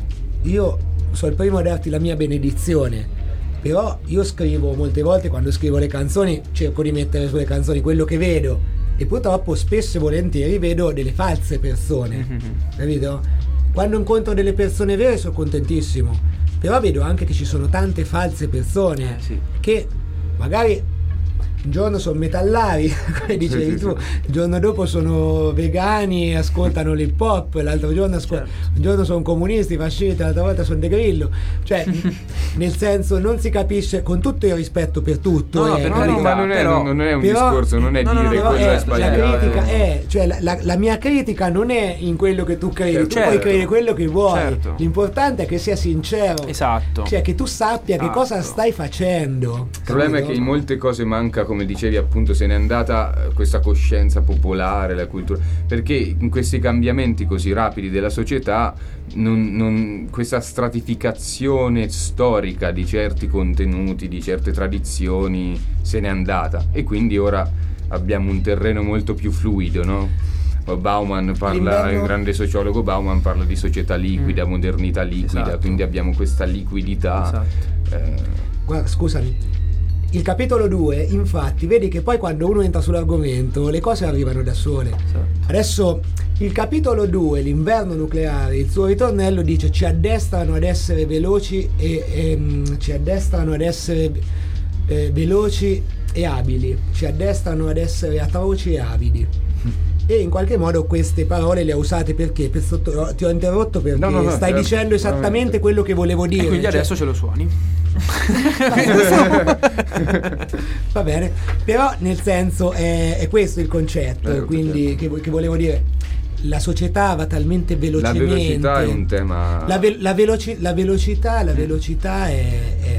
io sono il primo a darti la mia benedizione. Però io scrivo molte volte, quando scrivo le canzoni, cerco di mettere sulle canzoni quello che vedo, e purtroppo spesso e volentieri vedo delle false persone, Mhm. capito? Quando incontro delle persone vere sono contentissimo, però vedo anche che ci sono tante false persone Eh, sì. che magari un giorno sono metallari, come dicevi sì, tu, sì. il giorno dopo sono vegani e ascoltano l'hip hop, l'altro giorno ascol- Certo. un giorno sono comunisti, fascisti, l'altra volta sono De Grillo, cioè nel senso non si capisce, con tutto il rispetto per tutto, No, no, eh, per No, capito? no, carità, ma non è, però- non è un però- discorso, non è no, no, dire no, Però quello è- è la sbagliato. critica è, cioè la, la- la mia critica non è in quello che tu credi, tu Certo. puoi credere quello che vuoi, Certo. l'importante è che sia sincero, Esatto. cioè che tu sappia che Esatto. cosa stai facendo. Il problema è capito? che in molte cose manca, come dicevi appunto, se n'è andata eh, questa coscienza popolare, la cultura, perché in questi cambiamenti così rapidi della società non- non- questa stratificazione storica di certi contenuti, di certe tradizioni se n'è andata, e quindi ora abbiamo un terreno molto più fluido, no? Bauman parla, L'inverno- il grande sociologo Bauman parla di società liquida, Mm. modernità liquida, Esatto. quindi abbiamo questa liquidità. Esatto. eh, Guarda, scusami. Il capitolo due, infatti, vedi che poi quando uno entra sull'argomento le cose arrivano da sole. Esatto. Adesso il capitolo due, l'inverno nucleare, il suo ritornello dice ci addestrano ad essere veloci e ehm, ci addestrano ad essere eh, veloci e abili, ci addestrano ad essere atroci e avidi. E in qualche modo queste parole le ha usate perché? Per sotto- ti ho interrotto perché No, no, no, stai certo, dicendo esattamente veramente. quello che volevo dire. E quindi cioè- adesso ce lo suoni. Va bene, però nel senso è, è questo il concetto, Eh, quindi certo. che, che volevo dire. la società va talmente velocemente. La velocità è un tema. La, ve- la, veloci- la velocità, la velocità è, è,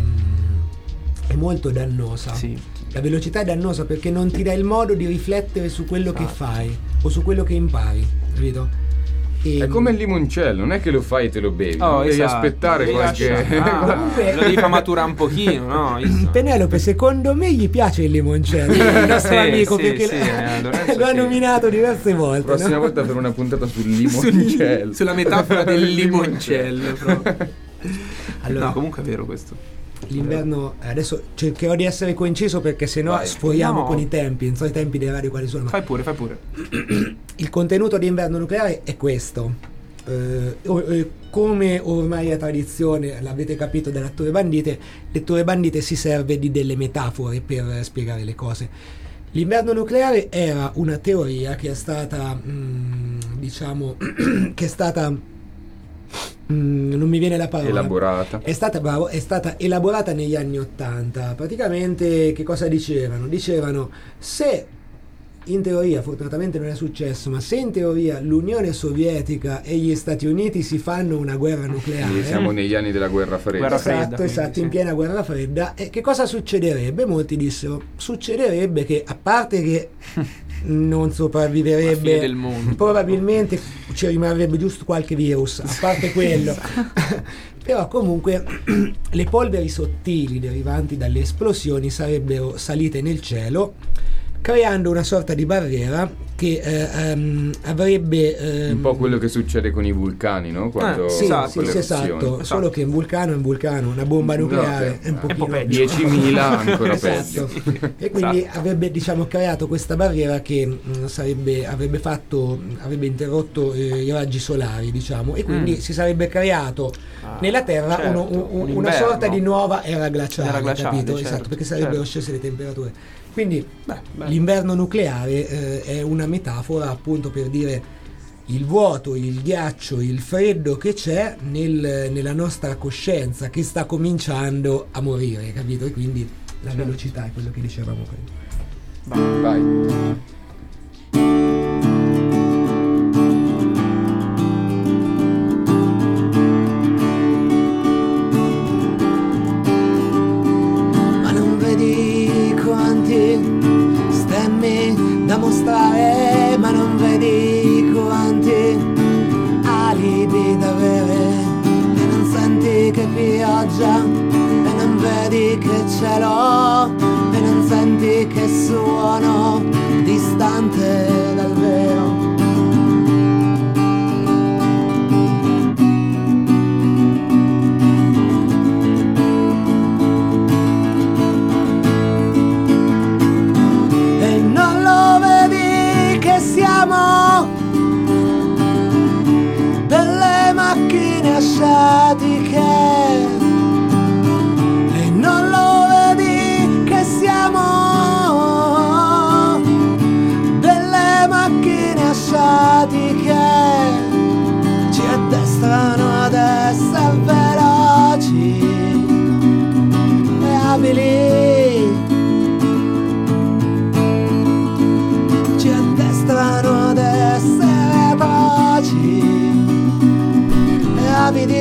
è molto dannosa. Sì. La velocità è dannosa perché non ti dà il modo di riflettere su quello Esatto. che fai o su quello che impari, capito? E È come il limoncello, non è che lo fai e te lo bevi, Oh, no? devi esatto. aspettare Devi qualche. lasciare- ah, Comunque- lo devi far maturare un pochino, no? Io- Penelope, secondo me gli piace il limoncello, il nostro Sì, amico, sì, perché sì, l- eh, Lorenzo lo ha sì. nominato diverse volte. La prossima no? volta farò una puntata sul limoncello. Sulla metafora del limoncello proprio. Allora, No, comunque è vero questo. l'inverno, adesso cercherò di essere coinciso perché sennò Vai. sforiamo No. con i tempi, non so i tempi dei radio quali sono, ma Fai pure, fai pure. il contenuto di Inverno Nucleare è questo. Eh, o- eh, come ormai è tradizione, l'avete capito dall'attore Bandite, l'attore Bandite si serve di delle metafore per eh, spiegare le cose. L'inverno nucleare era una teoria che è stata, mm, diciamo, che è stata, mm, non mi viene la parola. Elaborata. È stata, bravo, è stata elaborata negli anni Ottanta. Praticamente che cosa dicevano? Dicevano se in teoria, fortunatamente non è successo, ma se in teoria l'Unione Sovietica e gli Stati Uniti si fanno una guerra nucleare, Quindi siamo negli anni della guerra fredda. Guerra esatto, fredda, quindi, esatto, sì. in piena guerra fredda, e che cosa succederebbe? Molti dissero, succederebbe che a parte che non La sopravviverebbe fine del mondo. probabilmente ci rimarrebbe giusto qualche virus, a parte quello. Però comunque le polveri sottili derivanti dalle esplosioni sarebbero salite nel cielo, creando una sorta di barriera che eh, ehm, avrebbe ehm, Un po' quello che succede con i vulcani, no? Quando Eh, sì, esatto, sì, con le sì, eruzioni. esatto, solo che un vulcano è un vulcano, una bomba nucleare sì. è un È pochino un po' peggio. diecimila ancora esatto. peggio. E quindi Esatto. avrebbe, diciamo, creato questa barriera che mh, sarebbe avrebbe fatto avrebbe interrotto eh, i raggi solari, diciamo, e quindi Mm. si sarebbe creato Ah, nella Terra certo, uno- un- un una inverno. sorta di nuova era glaciale, Era glaciale, capito? certo, Esatto, perché sarebbero certo. scese le temperature. Quindi Beh, beh. l'inverno nucleare eh, è una metafora appunto per dire il vuoto, il ghiaccio, il freddo che c'è nel- nella nostra coscienza che sta cominciando a morire, capito? E quindi la Certo. velocità è quello che dicevamo prima. Vai. Ma non vedi quanti stemmi da mostrare, ma non vedi quanti alibi da avere, e non senti che pioggia, e non vedi che cielo, e non senti che suono distante dal vero. E non lo vedi che siamo delle macchine asciatiche, e non lo vedi che siamo delle macchine asciatiche, ci addestrano ad essere veloci e abili, ci addestrano ad essere atroci e avidi,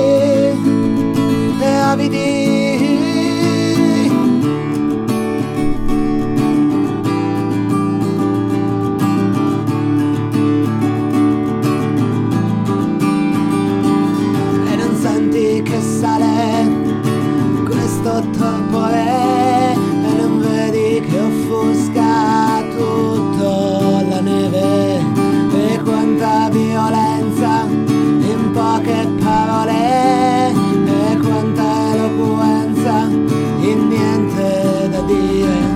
e avidi. E non senti che sale questo torpore, e non vedi che offusca tutto la neve, e quanta violenza in poche parole, e quanta eloquenza in niente da dire.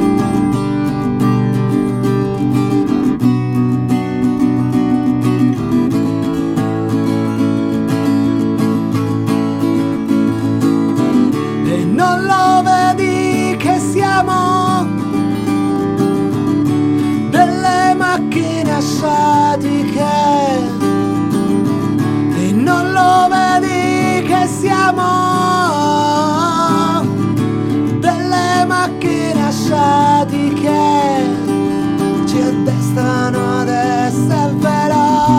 E non lo vedi che siamo delle macchine asciatiche, e non lo vedi che siamo delle macchine asciatiche, ci addestrano ad essere veloci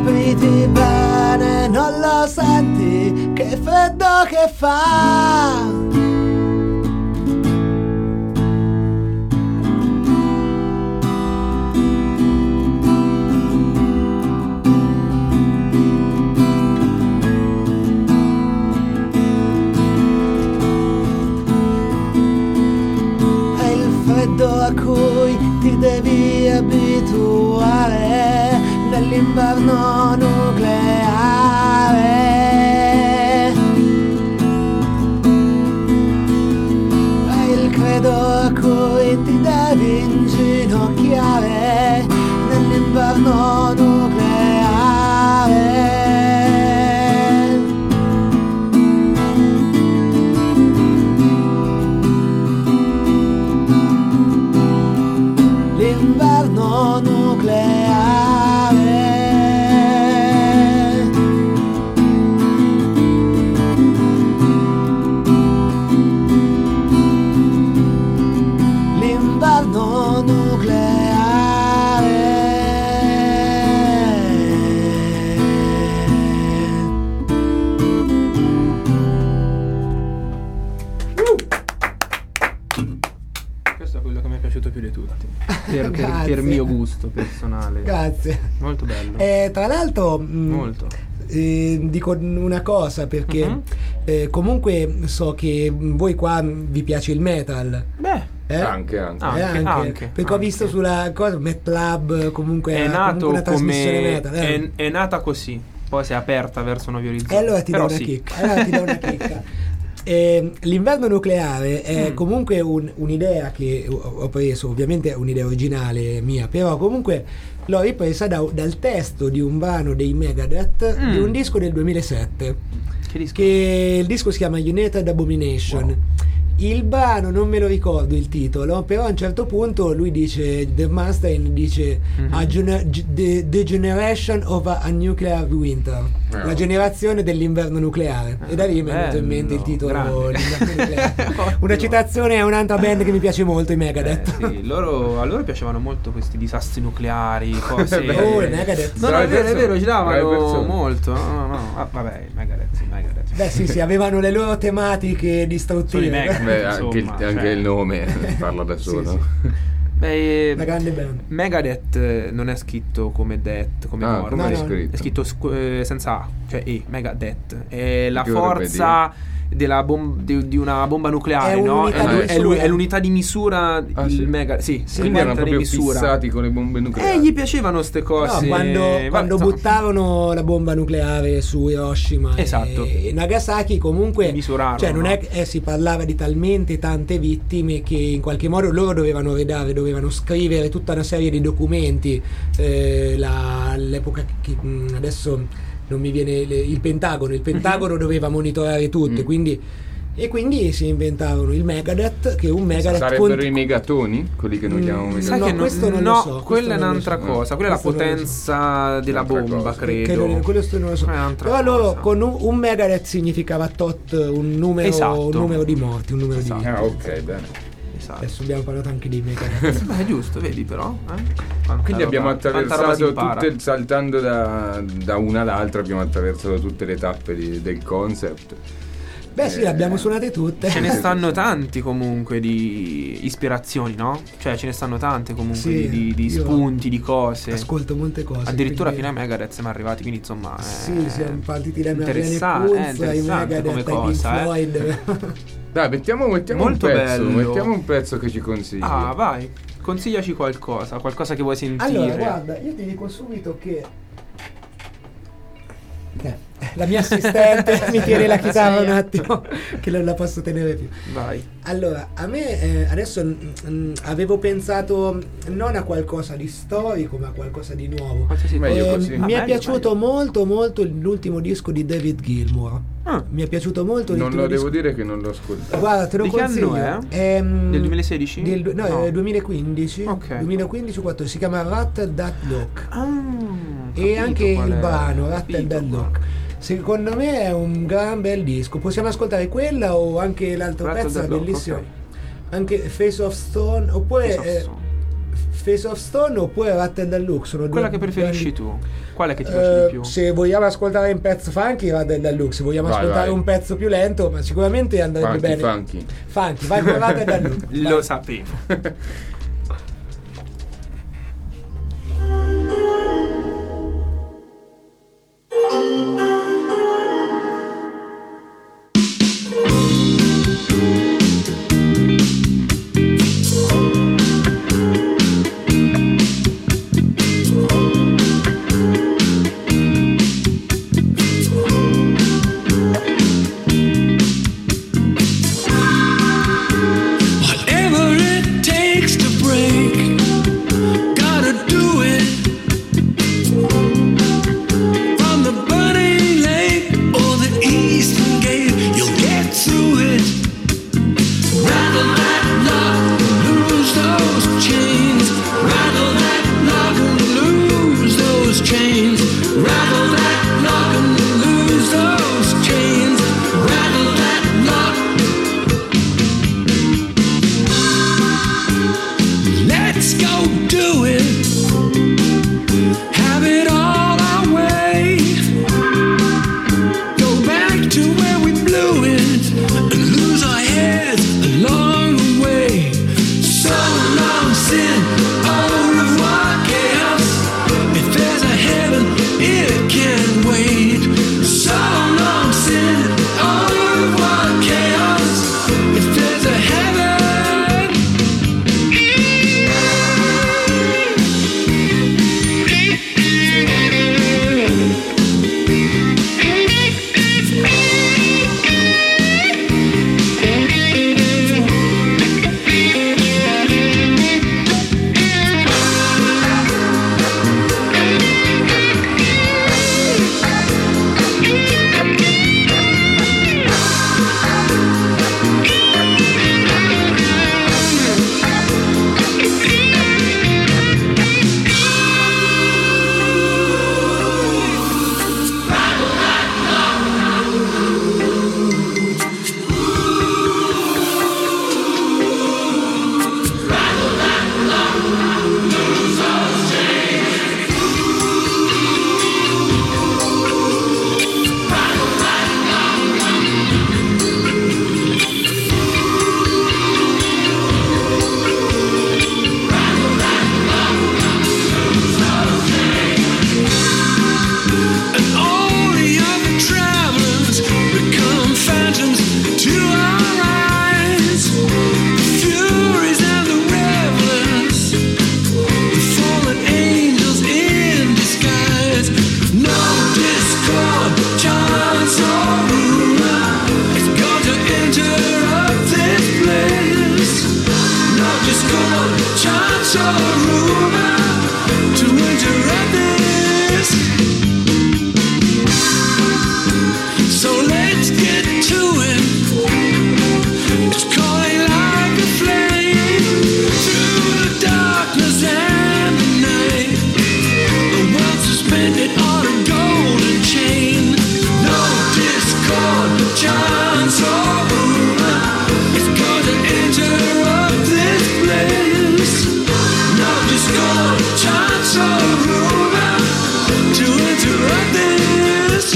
apriti bene, non lo senti che freddo che fa. A cui ti devi abituare nell'inverno nucleare. È il credo a cui ti devi inginocchiare nell'inverno nucleare. L'inverno nucleare. L'inverno nucleare. Questo è quello che mi è piaciuto più di tutti. Per, per, Grazie. per mio gusto personale. Grazie. Molto bello. Eh, tra l'altro mh, Molto. eh, dico una cosa perché Mhm. eh, comunque so che voi qua vi piace il metal. Beh, Eh? Anche, anche. Ah, Eh, Anche, anche, anche, perché ho anche. visto sulla cosa Met Club comunque è ha nato comunque una trasmissione come metal. Eh. è, è nata così, poi si è aperta verso nuovi orizzonti. E allora ti do Però una sì. chicca. Allora ti do una chicca. Eh, l'inverno nucleare è Mm. comunque un- un'idea che ho ho preso, ovviamente è un'idea originale mia, però comunque l'ho ripresa da- dal testo di un brano dei Megadeth Mm. di un disco del duemilasette, Che disco? che il disco si chiama United Abomination. Wow. Il brano non me lo ricordo il titolo, però a un certo punto lui dice, The Mustaine dice Mhm. a gener- g- the, the Generation of a, a Nuclear Winter, Eh, la generazione dell'inverno nucleare. E da lì mi è venuto in mente il Bello, titolo grande. L'Inverno nucleare. Una Ottimo. citazione a un'altra band che mi piace molto, i Megadeth. Eh, sì, loro, a loro piacevano molto questi disastri nucleari, cose. Beh, Oh, i Megadeth. No, no, Brave è vero, è persone, vero, ci brave davano persone. molto. No, no, no. Ah, vabbè, i Megadeth, i Megadeth. Beh sì, sì, avevano le loro tematiche Sono i distruttive. Megadeth. Beh, anche, il, Insomma, anche cioè. il nome parla da Sì, solo. sì. Beh, Una grande band. Megadeth eh, non è scritto come Death, come Ah, morte. come No, è no. scritto? È scritto scu- eh, senza A, cioè E, Megadeth. È la Che vorrebbe forza della bom- di, di una bomba nucleare, È no? un'unità È, di lu- è lu- misura. è l'unità di misura. Ah, il sì? mega, sì, Sì, Quindi erano l'unità di proprio misura. fissati con le bombe nucleari. Eh, gli piacevano ste cose. No, quando, Vabbè, quando insomma, buttarono la bomba nucleare su Hiroshima Esatto. e Nagasaki, comunque misurarono, cioè non no? è che eh, si parlava di talmente tante vittime che in qualche modo loro dovevano redare, dovevano scrivere tutta una serie di documenti. Eh, la- all'epoca che mh, adesso non mi viene le- il Pentagono, il Pentagono doveva monitorare tutto, Mm. quindi e quindi si inventarono il Megadeth, che è un Megadeth Sarebbero con- i megatoni, quelli che noi Mm, chiamiamo Sai megatoni. No, che no, questo non lo no, so, questo quella è non lo un'altra so. cosa. Quella è la Questo non lo so. potenza della Un'altra bomba, cosa. credo. Credo- quello sto- non lo so. Quella è un'altra Però loro cosa. con un, un Megadeth significava tot, un numero, Esatto. un numero di morti, un numero Esatto. di Ah, ok, bene. Esatto. Adesso abbiamo parlato anche di Megadeth. Beh, è giusto, vedi però. Eh? Quanta Quindi abbiamo roba- quanta roba si attraversato impara. tutte, saltando da, da una all'altra, abbiamo attraversato tutte le tappe di- del concept. Beh sì, Eh, le abbiamo suonate tutte. Ce ne stanno tanti comunque di ispirazioni, no? Cioè ce ne stanno tante comunque Sì, di, di io spunti, di cose. Ascolto molte cose. Addirittura quindi- fino ai Megadeth siamo arrivati, quindi insomma... eh, Sì, siamo partiti da Marianne interessa- Kunz, è ai interessante come Megadeth, ai Pink cosa, eh. Floyd. Dai, mettiamo, mettiamo Molto un pezzo, bello. mettiamo un pezzo che ci consigli. Ah, vai, consigliaci qualcosa, qualcosa che vuoi sentire. Allora, guarda, io ti dico subito che eh, la mia assistente mi tiene la chitarra un attimo, che non la posso tenere più. Vai. Allora, a me eh, adesso mm, mm, avevo pensato non a qualcosa di storico, ma a qualcosa di nuovo. Qualsiasi Meglio Eh, così. mi Ah, è meglio, piaciuto meglio. molto molto l'ultimo disco di David Gilmour. Ah, Mi è piaciuto molto Non l'ultimo lo devo disco. dire che non l'ho ascoltato. Guarda, te lo Di che consiglio. anno è? Ehm, Del duemilasedici? del du- no, No. eh, duemilaquindici. Ok. duemilaquindici quattordici. Si chiama Rat That Look. Ah, E capito anche qual il è, brano Rat capito That qua. Look. Secondo me è un gran bel disco. Possiamo ascoltare quella o anche l'altro Rat pezzo, è That Look, bellissimo. ok. Anche Face of Stone. Oppure Face of eh, Stone. Face of Stone oppure Rattle Deluxe. Sono Quella due che preferisci grandi- tu? Qual è che ti piace Eh, di più? Se vogliamo ascoltare un pezzo funky, Rattle Deluxe. Se vogliamo Vai, ascoltare vai. un pezzo più lento, ma sicuramente andrebbe Funky, bene. funky. Funky, vai con Rattle Deluxe. Lo Vai. sapevo. Whatever it takes to break, gotta do it. From the burning lake or the eastern gate, you'll get through it. Rattle that lock, lose those chains. Rattle that lock and lose those chains. Rattle that lock and lose those chains. Rattle that lock. Let's go do it. Have it all our way. Go back to where we blew it and lose our heads along the way. So long sin, au revoir chaos. If there's a heaven, it can wait. So long sin, au revoir chaos. If there's a heaven. And all the other travelers become phantoms to our eyes. The furies and the revelers, the fallen angels in disguise. No discord, chance or rumor is going to interrupt this place. No discord, chance or rumor to interrupt this. So let's get to it. It's calling like a flame through the darkness and the night. The world suspended on a golden chain. No discord, chance or rumor is going to interrupt this place. No discord, chance or rumor to interrupt this.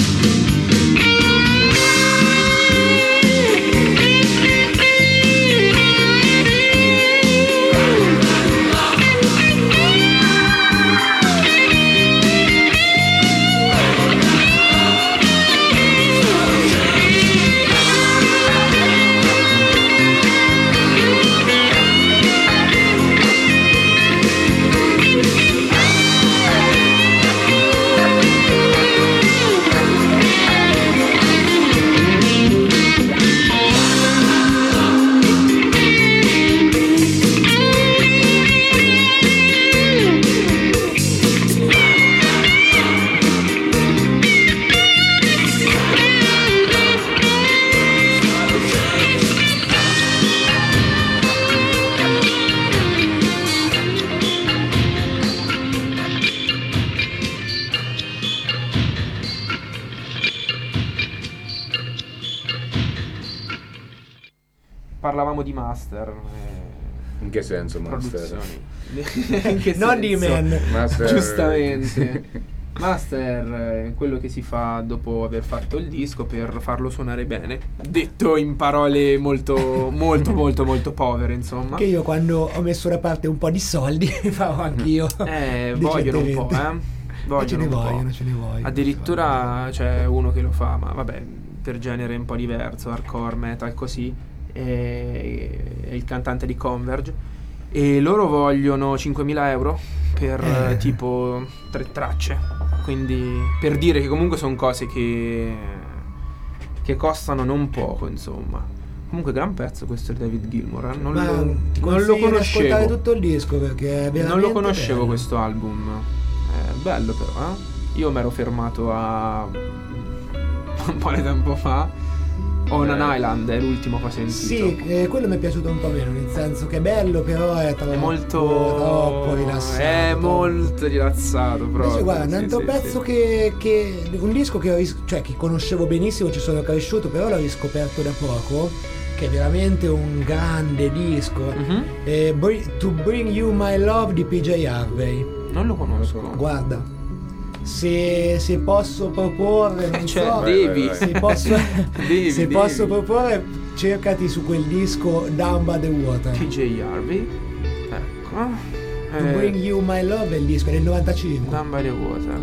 Parlavamo di master. eh, In che senso Master? produzioni. In che Non di senso? man. Master Giustamente. Master è quello che si fa dopo aver fatto il disco per farlo suonare bene. Detto in parole molto, molto, molto, molto povere, insomma. Che io quando ho messo da parte un po' di soldi farò anch'io. Eh, vogliono un po', eh. Ma ce ne Vogliono un po'. vogliono, ce ne vogliono. Addirittura c'è uno che lo fa, ma vabbè, per genere un po' diverso, hardcore, metal, così. È, è il cantante di Converge. E loro vogliono cinquemila euro per Eh. eh, tipo tre tracce. Quindi per dire che comunque sono cose che che costano non poco, insomma. Comunque gran pezzo questo è David Gilmour, eh? non, Ma lo, ti non lo consiglio di ascoltare conoscevo. tutto il disco perché è veramente Non lo conoscevo bello. questo album. È bello però, eh? Io mi ero fermato a un po' di tempo fa. On an Island è l'ultimo che ho sentito. Sì, eh, quello mi è piaciuto un po' meno, nel senso che è bello, però è troppo, È molto troppo rilassato. È troppo. molto rilassato proprio. Invece guarda, un sì, altro sì, pezzo sì. Che, che un disco che ho ris- cioè che conoscevo benissimo, ci sono cresciuto, però l'ho riscoperto da poco, che è veramente un grande disco. Mhm. è Bri- To Bring You My Love di P J Harvey. Non lo conosco. Guarda, se, se posso proporre, non Cioè, so, Vai, devi. vai, vai. se posso, Devi, se devi. posso proporre, cercati su quel disco Down by the Water. P J Harvey. Ecco. To Eh, Bring You My Love è il disco, è del novantacinque. Down by the Water.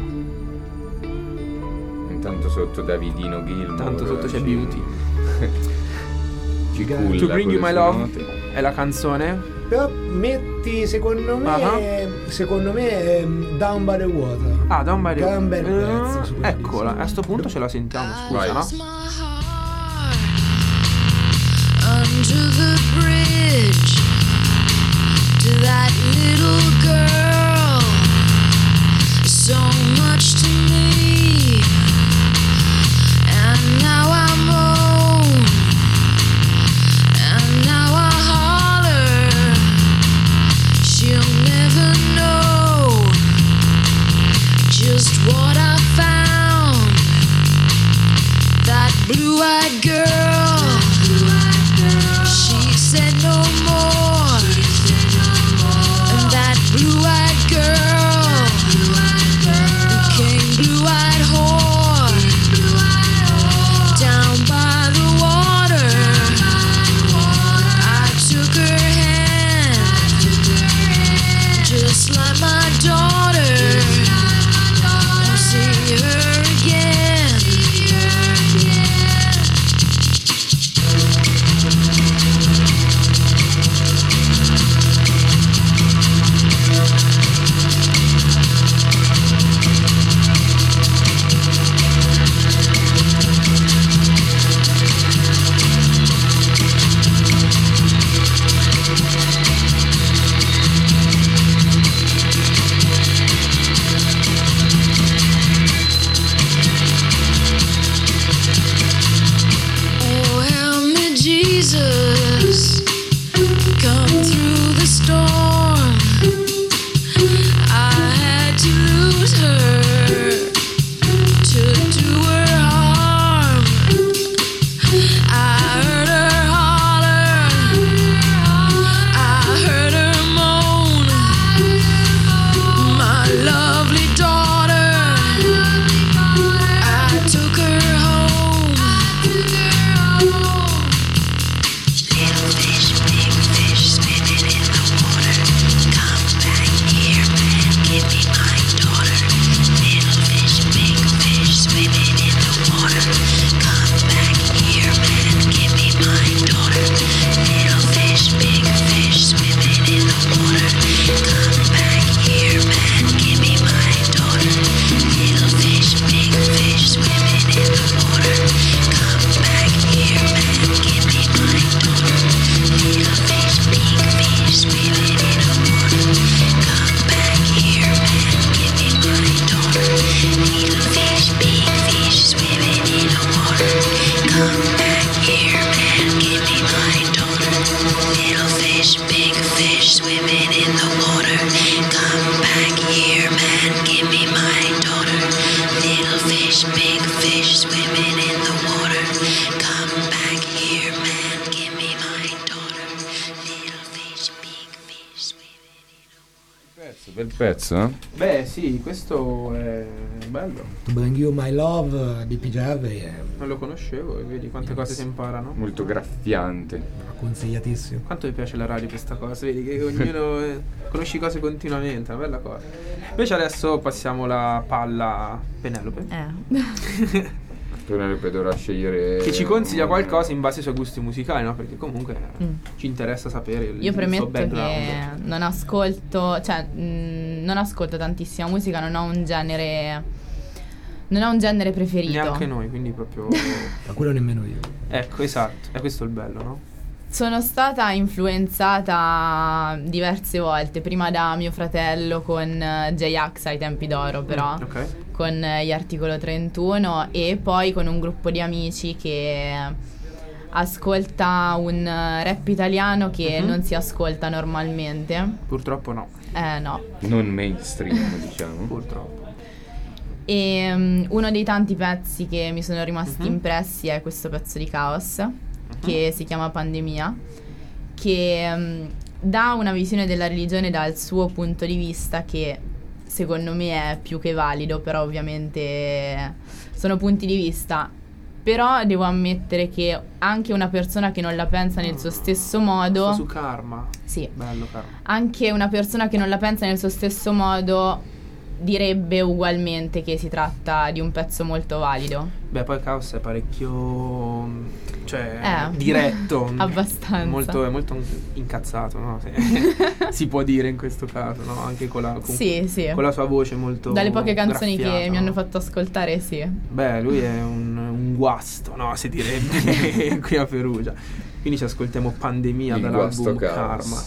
Intanto sotto Davidino Gilmour. Tanto sotto c'è ci- Beauty. Ci To culla To Bring You con My le Love sue note. è la canzone. Però metti, secondo me, Ah. secondo me è Down by the Water. Ah, Down by the Gran bel Eh, pezzo su quel Eccola, disco. a sto punto ce la sentiamo, scusa, Vai. no? My heart under the bridge to that little girl, so much to me, and now I'm old, and now I holler, she'll never know just what I found. That blue-eyed girl, she said no more. And that blue-eyed girl who came Bel pezzo, eh? Beh sì, questo è bello. To Bring You My Love di P J Harvey è Non lo conoscevo e vedi quante cose si imparano. Molto graffiante. consigliatissimo. Quanto mi piace la radio questa cosa, vedi che ognuno eh, conosci cose continuamente, è una bella cosa. Invece adesso passiamo la palla a Penelope. Eh. Penelope dovrà scegliere Che ci consiglia qualcosa in base ai suoi gusti musicali, no? Perché comunque Mm. ci interessa sapere il, Io il premetto suo background. che non ascolto, cioè mh, non ascolto tantissima musica, non ho un genere, non ho un genere preferito. Neanche noi, quindi proprio Ma quello nemmeno io. ecco, esatto, è questo il bello, no? Sono stata influenzata diverse volte, prima da mio fratello con eh, J-Ax ai tempi d'oro, però Mm, ok. con eh, gli Articolo trentuno, e poi con un gruppo di amici che ascolta un eh, rap italiano che Mhm. non si ascolta normalmente. Purtroppo no, Eh no. non mainstream, diciamo. purtroppo. E um, uno dei tanti pezzi che mi sono rimasti Mhm. impressi è questo pezzo di Chaos, che si chiama Pandemia, che um, dà una visione della religione dal suo punto di vista, che secondo me è più che valido, però ovviamente sono punti di vista. Però devo ammettere che anche una persona che non la pensa nel suo stesso modo, Sto su Karma, sì, bello Karma. anche una persona che non la pensa nel suo stesso modo direbbe ugualmente che si tratta di un pezzo molto valido. Beh, poi Chaos è parecchio, cioè, Eh. diretto. Abbastanza. Molto, è molto incazzato, no? Se- si può dire in questo caso, no? Anche con la, con, Sì, sì. con la sua voce molto Dalle poche canzoni che graffiata, mi no? hanno fatto ascoltare, sì. Beh, lui è un, un guasto, no? Si direbbe qui a Perugia. Quindi ci ascoltiamo Pandemia Il dall'album guasto Chaos. Karma.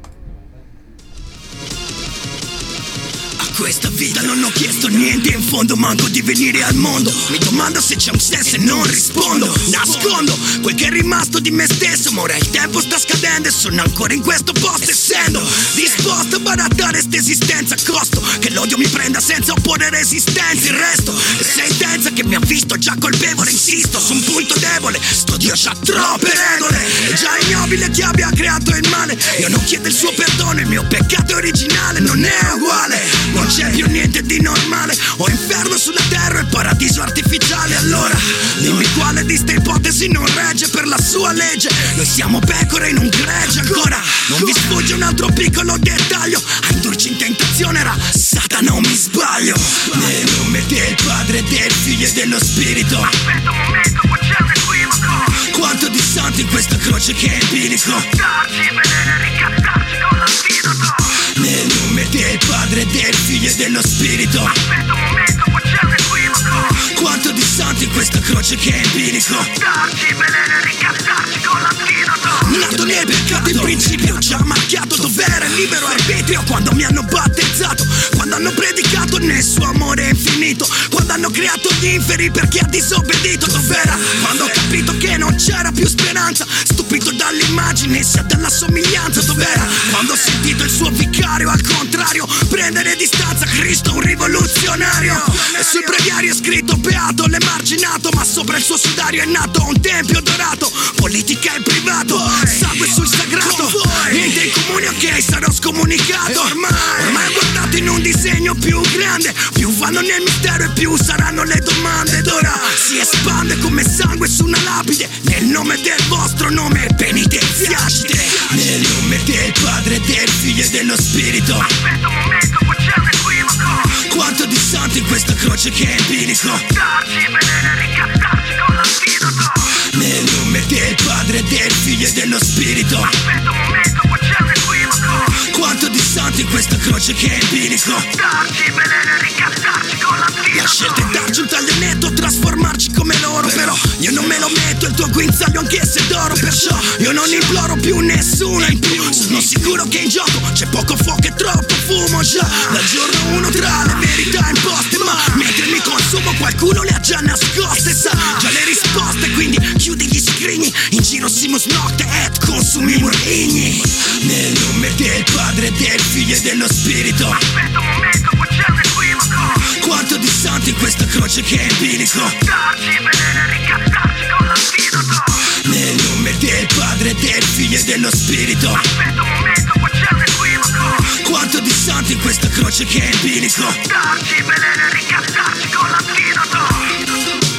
A questa vita non ho chiesto niente, in fondo manco di venire al mondo. Mi domando se c'è un senso e non rispondo. Nascondo quel che è rimasto di me stesso, ma ora il tempo sta scadendo e sono ancora in questo posto, essendo disposto a barattare st'esistenza a costo che l'odio mi prenda senza opporre resistenza. Il resto è sentenza che mi ha visto già colpevole, insisto su un punto debole. Sto Dio c'ha troppe regole, è già ignobile chi abbia creato il male. Io non chiedo il suo perdono, il mio peccato è originale, non è uguale. Non c'è più niente di normale, o inferno sulla terra e paradiso artificiale. Allora dimmi quale di ste ipotesi non regge per la sua legge. Noi siamo pecore in un gregge. Ancora non vi sfugge un altro piccolo dettaglio, a indurci in tentazione era Satana, o mi sbaglio? Nel nome del Padre, del Figlio e dello Spirito. Aspetta un momento, poi c'è un equivoco. Quanto di santo in questa croce che è in bilico. Darci veleno e ricattarci con l'antidoto. Nel nome del Padre, del Figlio e dello Spirito. Aspetta un momento, poi c'è un equivoco. Quanto di santo in questa croce che è in bilico. Darci veleno e ricattarci con l'antidoto. Nato nel peccato in principio, già marchiato dov'era il libero arbitrio. Quando mi hanno battezzato, quando hanno predicato nel suo amore infinito, quando hanno creato gli inferi per chi ha disobbedito. Dov'era quando ho capito che non c'era più speranza, stupito dall'immagine sia dalla somiglianza. Dov'era quando ho sentito il suo vicario al contrario prendere distanza, Cristo un rivoluzionario. E sul breviario è scritto beato l'emarginato, ma sopra il suo sudario è nato un tempio dorato. Politica e privato, sangue sul sagrato, niente in comune, ok, sarò scomunicato. Ormai, ormai ho guardato in un disegno più grande, più vanno nel mistero e più saranno le domande. Ed ora si espande come sangue su una lapide, nel nome del vostro nome penitenziacite. Nel nome del Padre, del Figlio e dello Spirito. Aspetta un momento, poi c'è un equivoco. Quanto di santo in questa croce che è in bilico. Darci veleno e ricattarci con l'antidoto. Nel nome del Padre, del Figlio e dello Spirito. Aspetta un momento, poi c'è un equivoco. Quanto di santo in questa croce che è in bilico. Darci veleno e ricattarci con l'antidoto. La scelta è darci un taglio netto, trasformarci come loro. Però io non me lo metto il tuo guinzaglio anche se d'oro. Perciò io non imploro più nessuno in più. Sono sicuro che in gioco c'è poco fuoco e troppo fumo. Già dal giorno uno tra le verità imposte, ma mentre mi consumo qualcuno le ha già nascoste. Sa già le risposte, quindi chiudi gli scrigni. In giro simus nocte et consumimur igni. Nel nome del Padre, del Figlio e dello Spirito. Aspetta un momento, poi c'è un equivoco. Quanto di santo in questa croce che è in bilico. Darci veleno e ricattarci con l'antidoto. Nel nome del Padre, del Figlio e dello Spirito. Aspetta un momento, poi c'è un equivoco. quanto di santo in questa croce che è in bilico. Darci veleno e ricattarci con l'antidoto.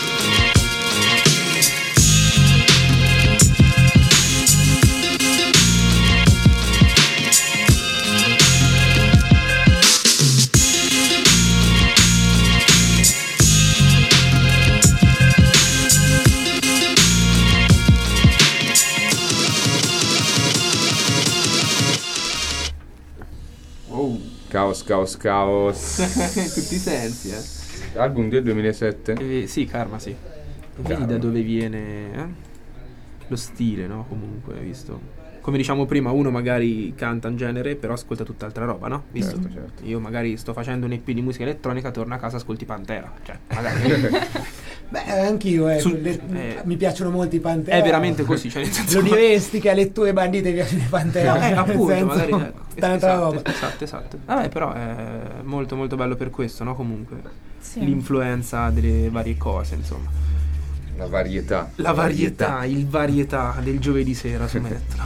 Caos, caos, caos. In tutti i sensi, eh. Album del duemilasette? Eh, sì, Karma, sì. Vedi Karma. da dove viene eh? lo stile, no? Comunque, visto. Come diciamo prima, uno magari canta un genere, però ascolta tutt'altra roba, no? Visto? Certo, certo. Io magari sto facendo un E P di musica elettronica, torno a casa, ascolti Pantera. Cioè, magari. Beh, anch'io, eh, Su- le- eh, mi piacciono molto i Pantera. È veramente così, cioè nel senso. Lo diresti che alle tue bandite piacciono i Pantera? Eh, nel appunto, senso, magari ecco, tanta esatto, roba. esatto, esatto. Vabbè, però è molto molto bello per questo, no? Comunque Sì. l'influenza delle varie cose, insomma. La varietà. La varietà, il varietà del giovedì sera su Metro.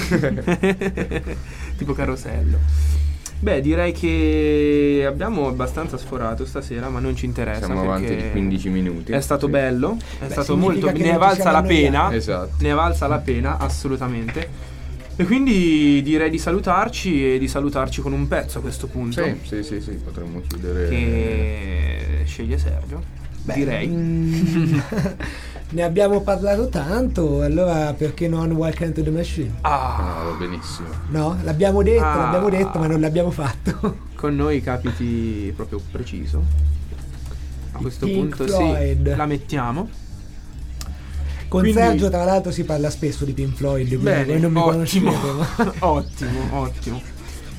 Tipo carosello. Beh, direi che abbiamo abbastanza sforato stasera, ma non ci interessa. Siamo avanti perché di quindici minuti. È stato Sì. bello, è Beh, stato significa molto. che Ne è non ci valsa siamo la pena. annoiati. Esatto. Ne è valsa la pena, assolutamente. E quindi direi di salutarci e di salutarci con un pezzo a questo punto. Sì, sì, sì, sì, potremmo chiudere. Che sceglie Sergio. Beh, direi. mm, ne abbiamo parlato tanto, allora perché non Welcome to the Machine? Ah, Ah, va benissimo. No, l'abbiamo detto, Ah. l'abbiamo detto, ma non l'abbiamo fatto. con noi capiti proprio preciso. A I questo Pink punto Floyd. sì, la mettiamo. Con Quindi- Sergio, tra l'altro, si parla spesso di Pink Floyd, quindi Bene, voi non mi ottimo, conoscete. Ma... ottimo, ottimo.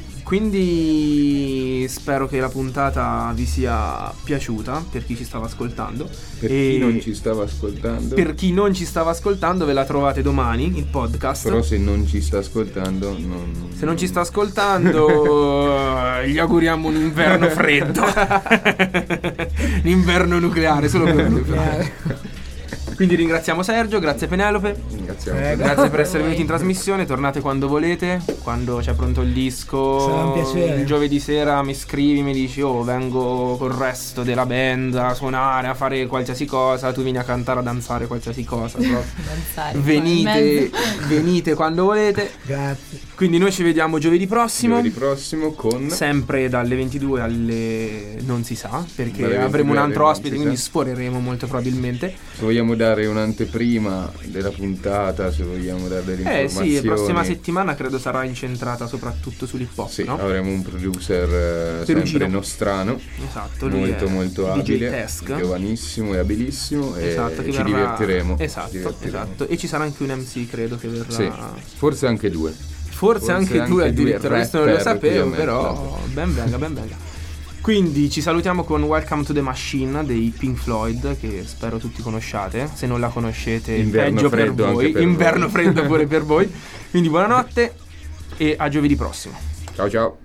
Quindi spero che la puntata vi sia piaciuta per chi ci stava ascoltando. Per E chi non ci stava ascoltando. per chi non ci stava ascoltando ve la trovate domani il podcast. Però se non ci sta ascoltando non... Se non ci sta ascoltando gli auguriamo un inverno freddo. Un inverno nucleare, solo per nucleare. Quindi ringraziamo Sergio, grazie Penelope. Ringraziamo. Prego. Grazie per essere venuti in trasmissione, tornate quando volete, quando c'è pronto il disco. Sarà un piacere. Il giovedì sera mi scrivi, mi dici "Oh, vengo col resto della band a suonare, a fare qualsiasi cosa", tu vieni a cantare, a danzare, qualsiasi cosa. Però Danzare, venite, qua in mezzo. venite quando volete. Grazie. Quindi noi ci vediamo giovedì prossimo. Giovedì prossimo con... Sempre dalle ventidue alle non si sa, perché Dalle avremo un ventidue altro alle ospite, non si quindi sa. sforeremo molto probabilmente. Se vogliamo dare un'anteprima della puntata, se vogliamo dare delle Eh informazioni. sì, la prossima settimana credo sarà incentrata soprattutto sull'hip hop, Sì, no? avremo un producer eh, Perugino. sempre nostrano, Esatto, lui molto è molto D J abile, Tesk. giovanissimo e abilissimo, Esatto, e che ci verrà- divertiremo. Esatto, ci divertiremo. esatto. E ci sarà anche un M C, credo che verrà. Sì, forse anche due. Forse, Forse anche, anche due due addirittura, questo non lo rapper sapevo, qui a però ben venga, ben venga. Quindi ci salutiamo con Welcome to the Machine dei Pink Floyd, che spero tutti conosciate. Se non la conoscete, Inverno peggio per freddo voi. anche per Inverno voi. freddo pure per voi. Quindi buonanotte e a giovedì prossimo. Ciao ciao.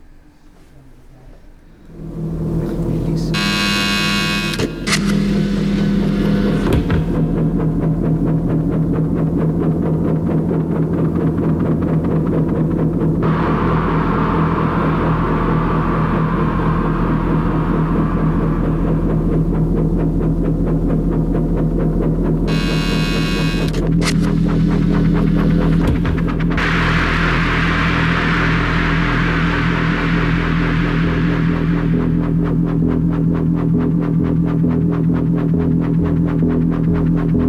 Bellissimo. Thank you.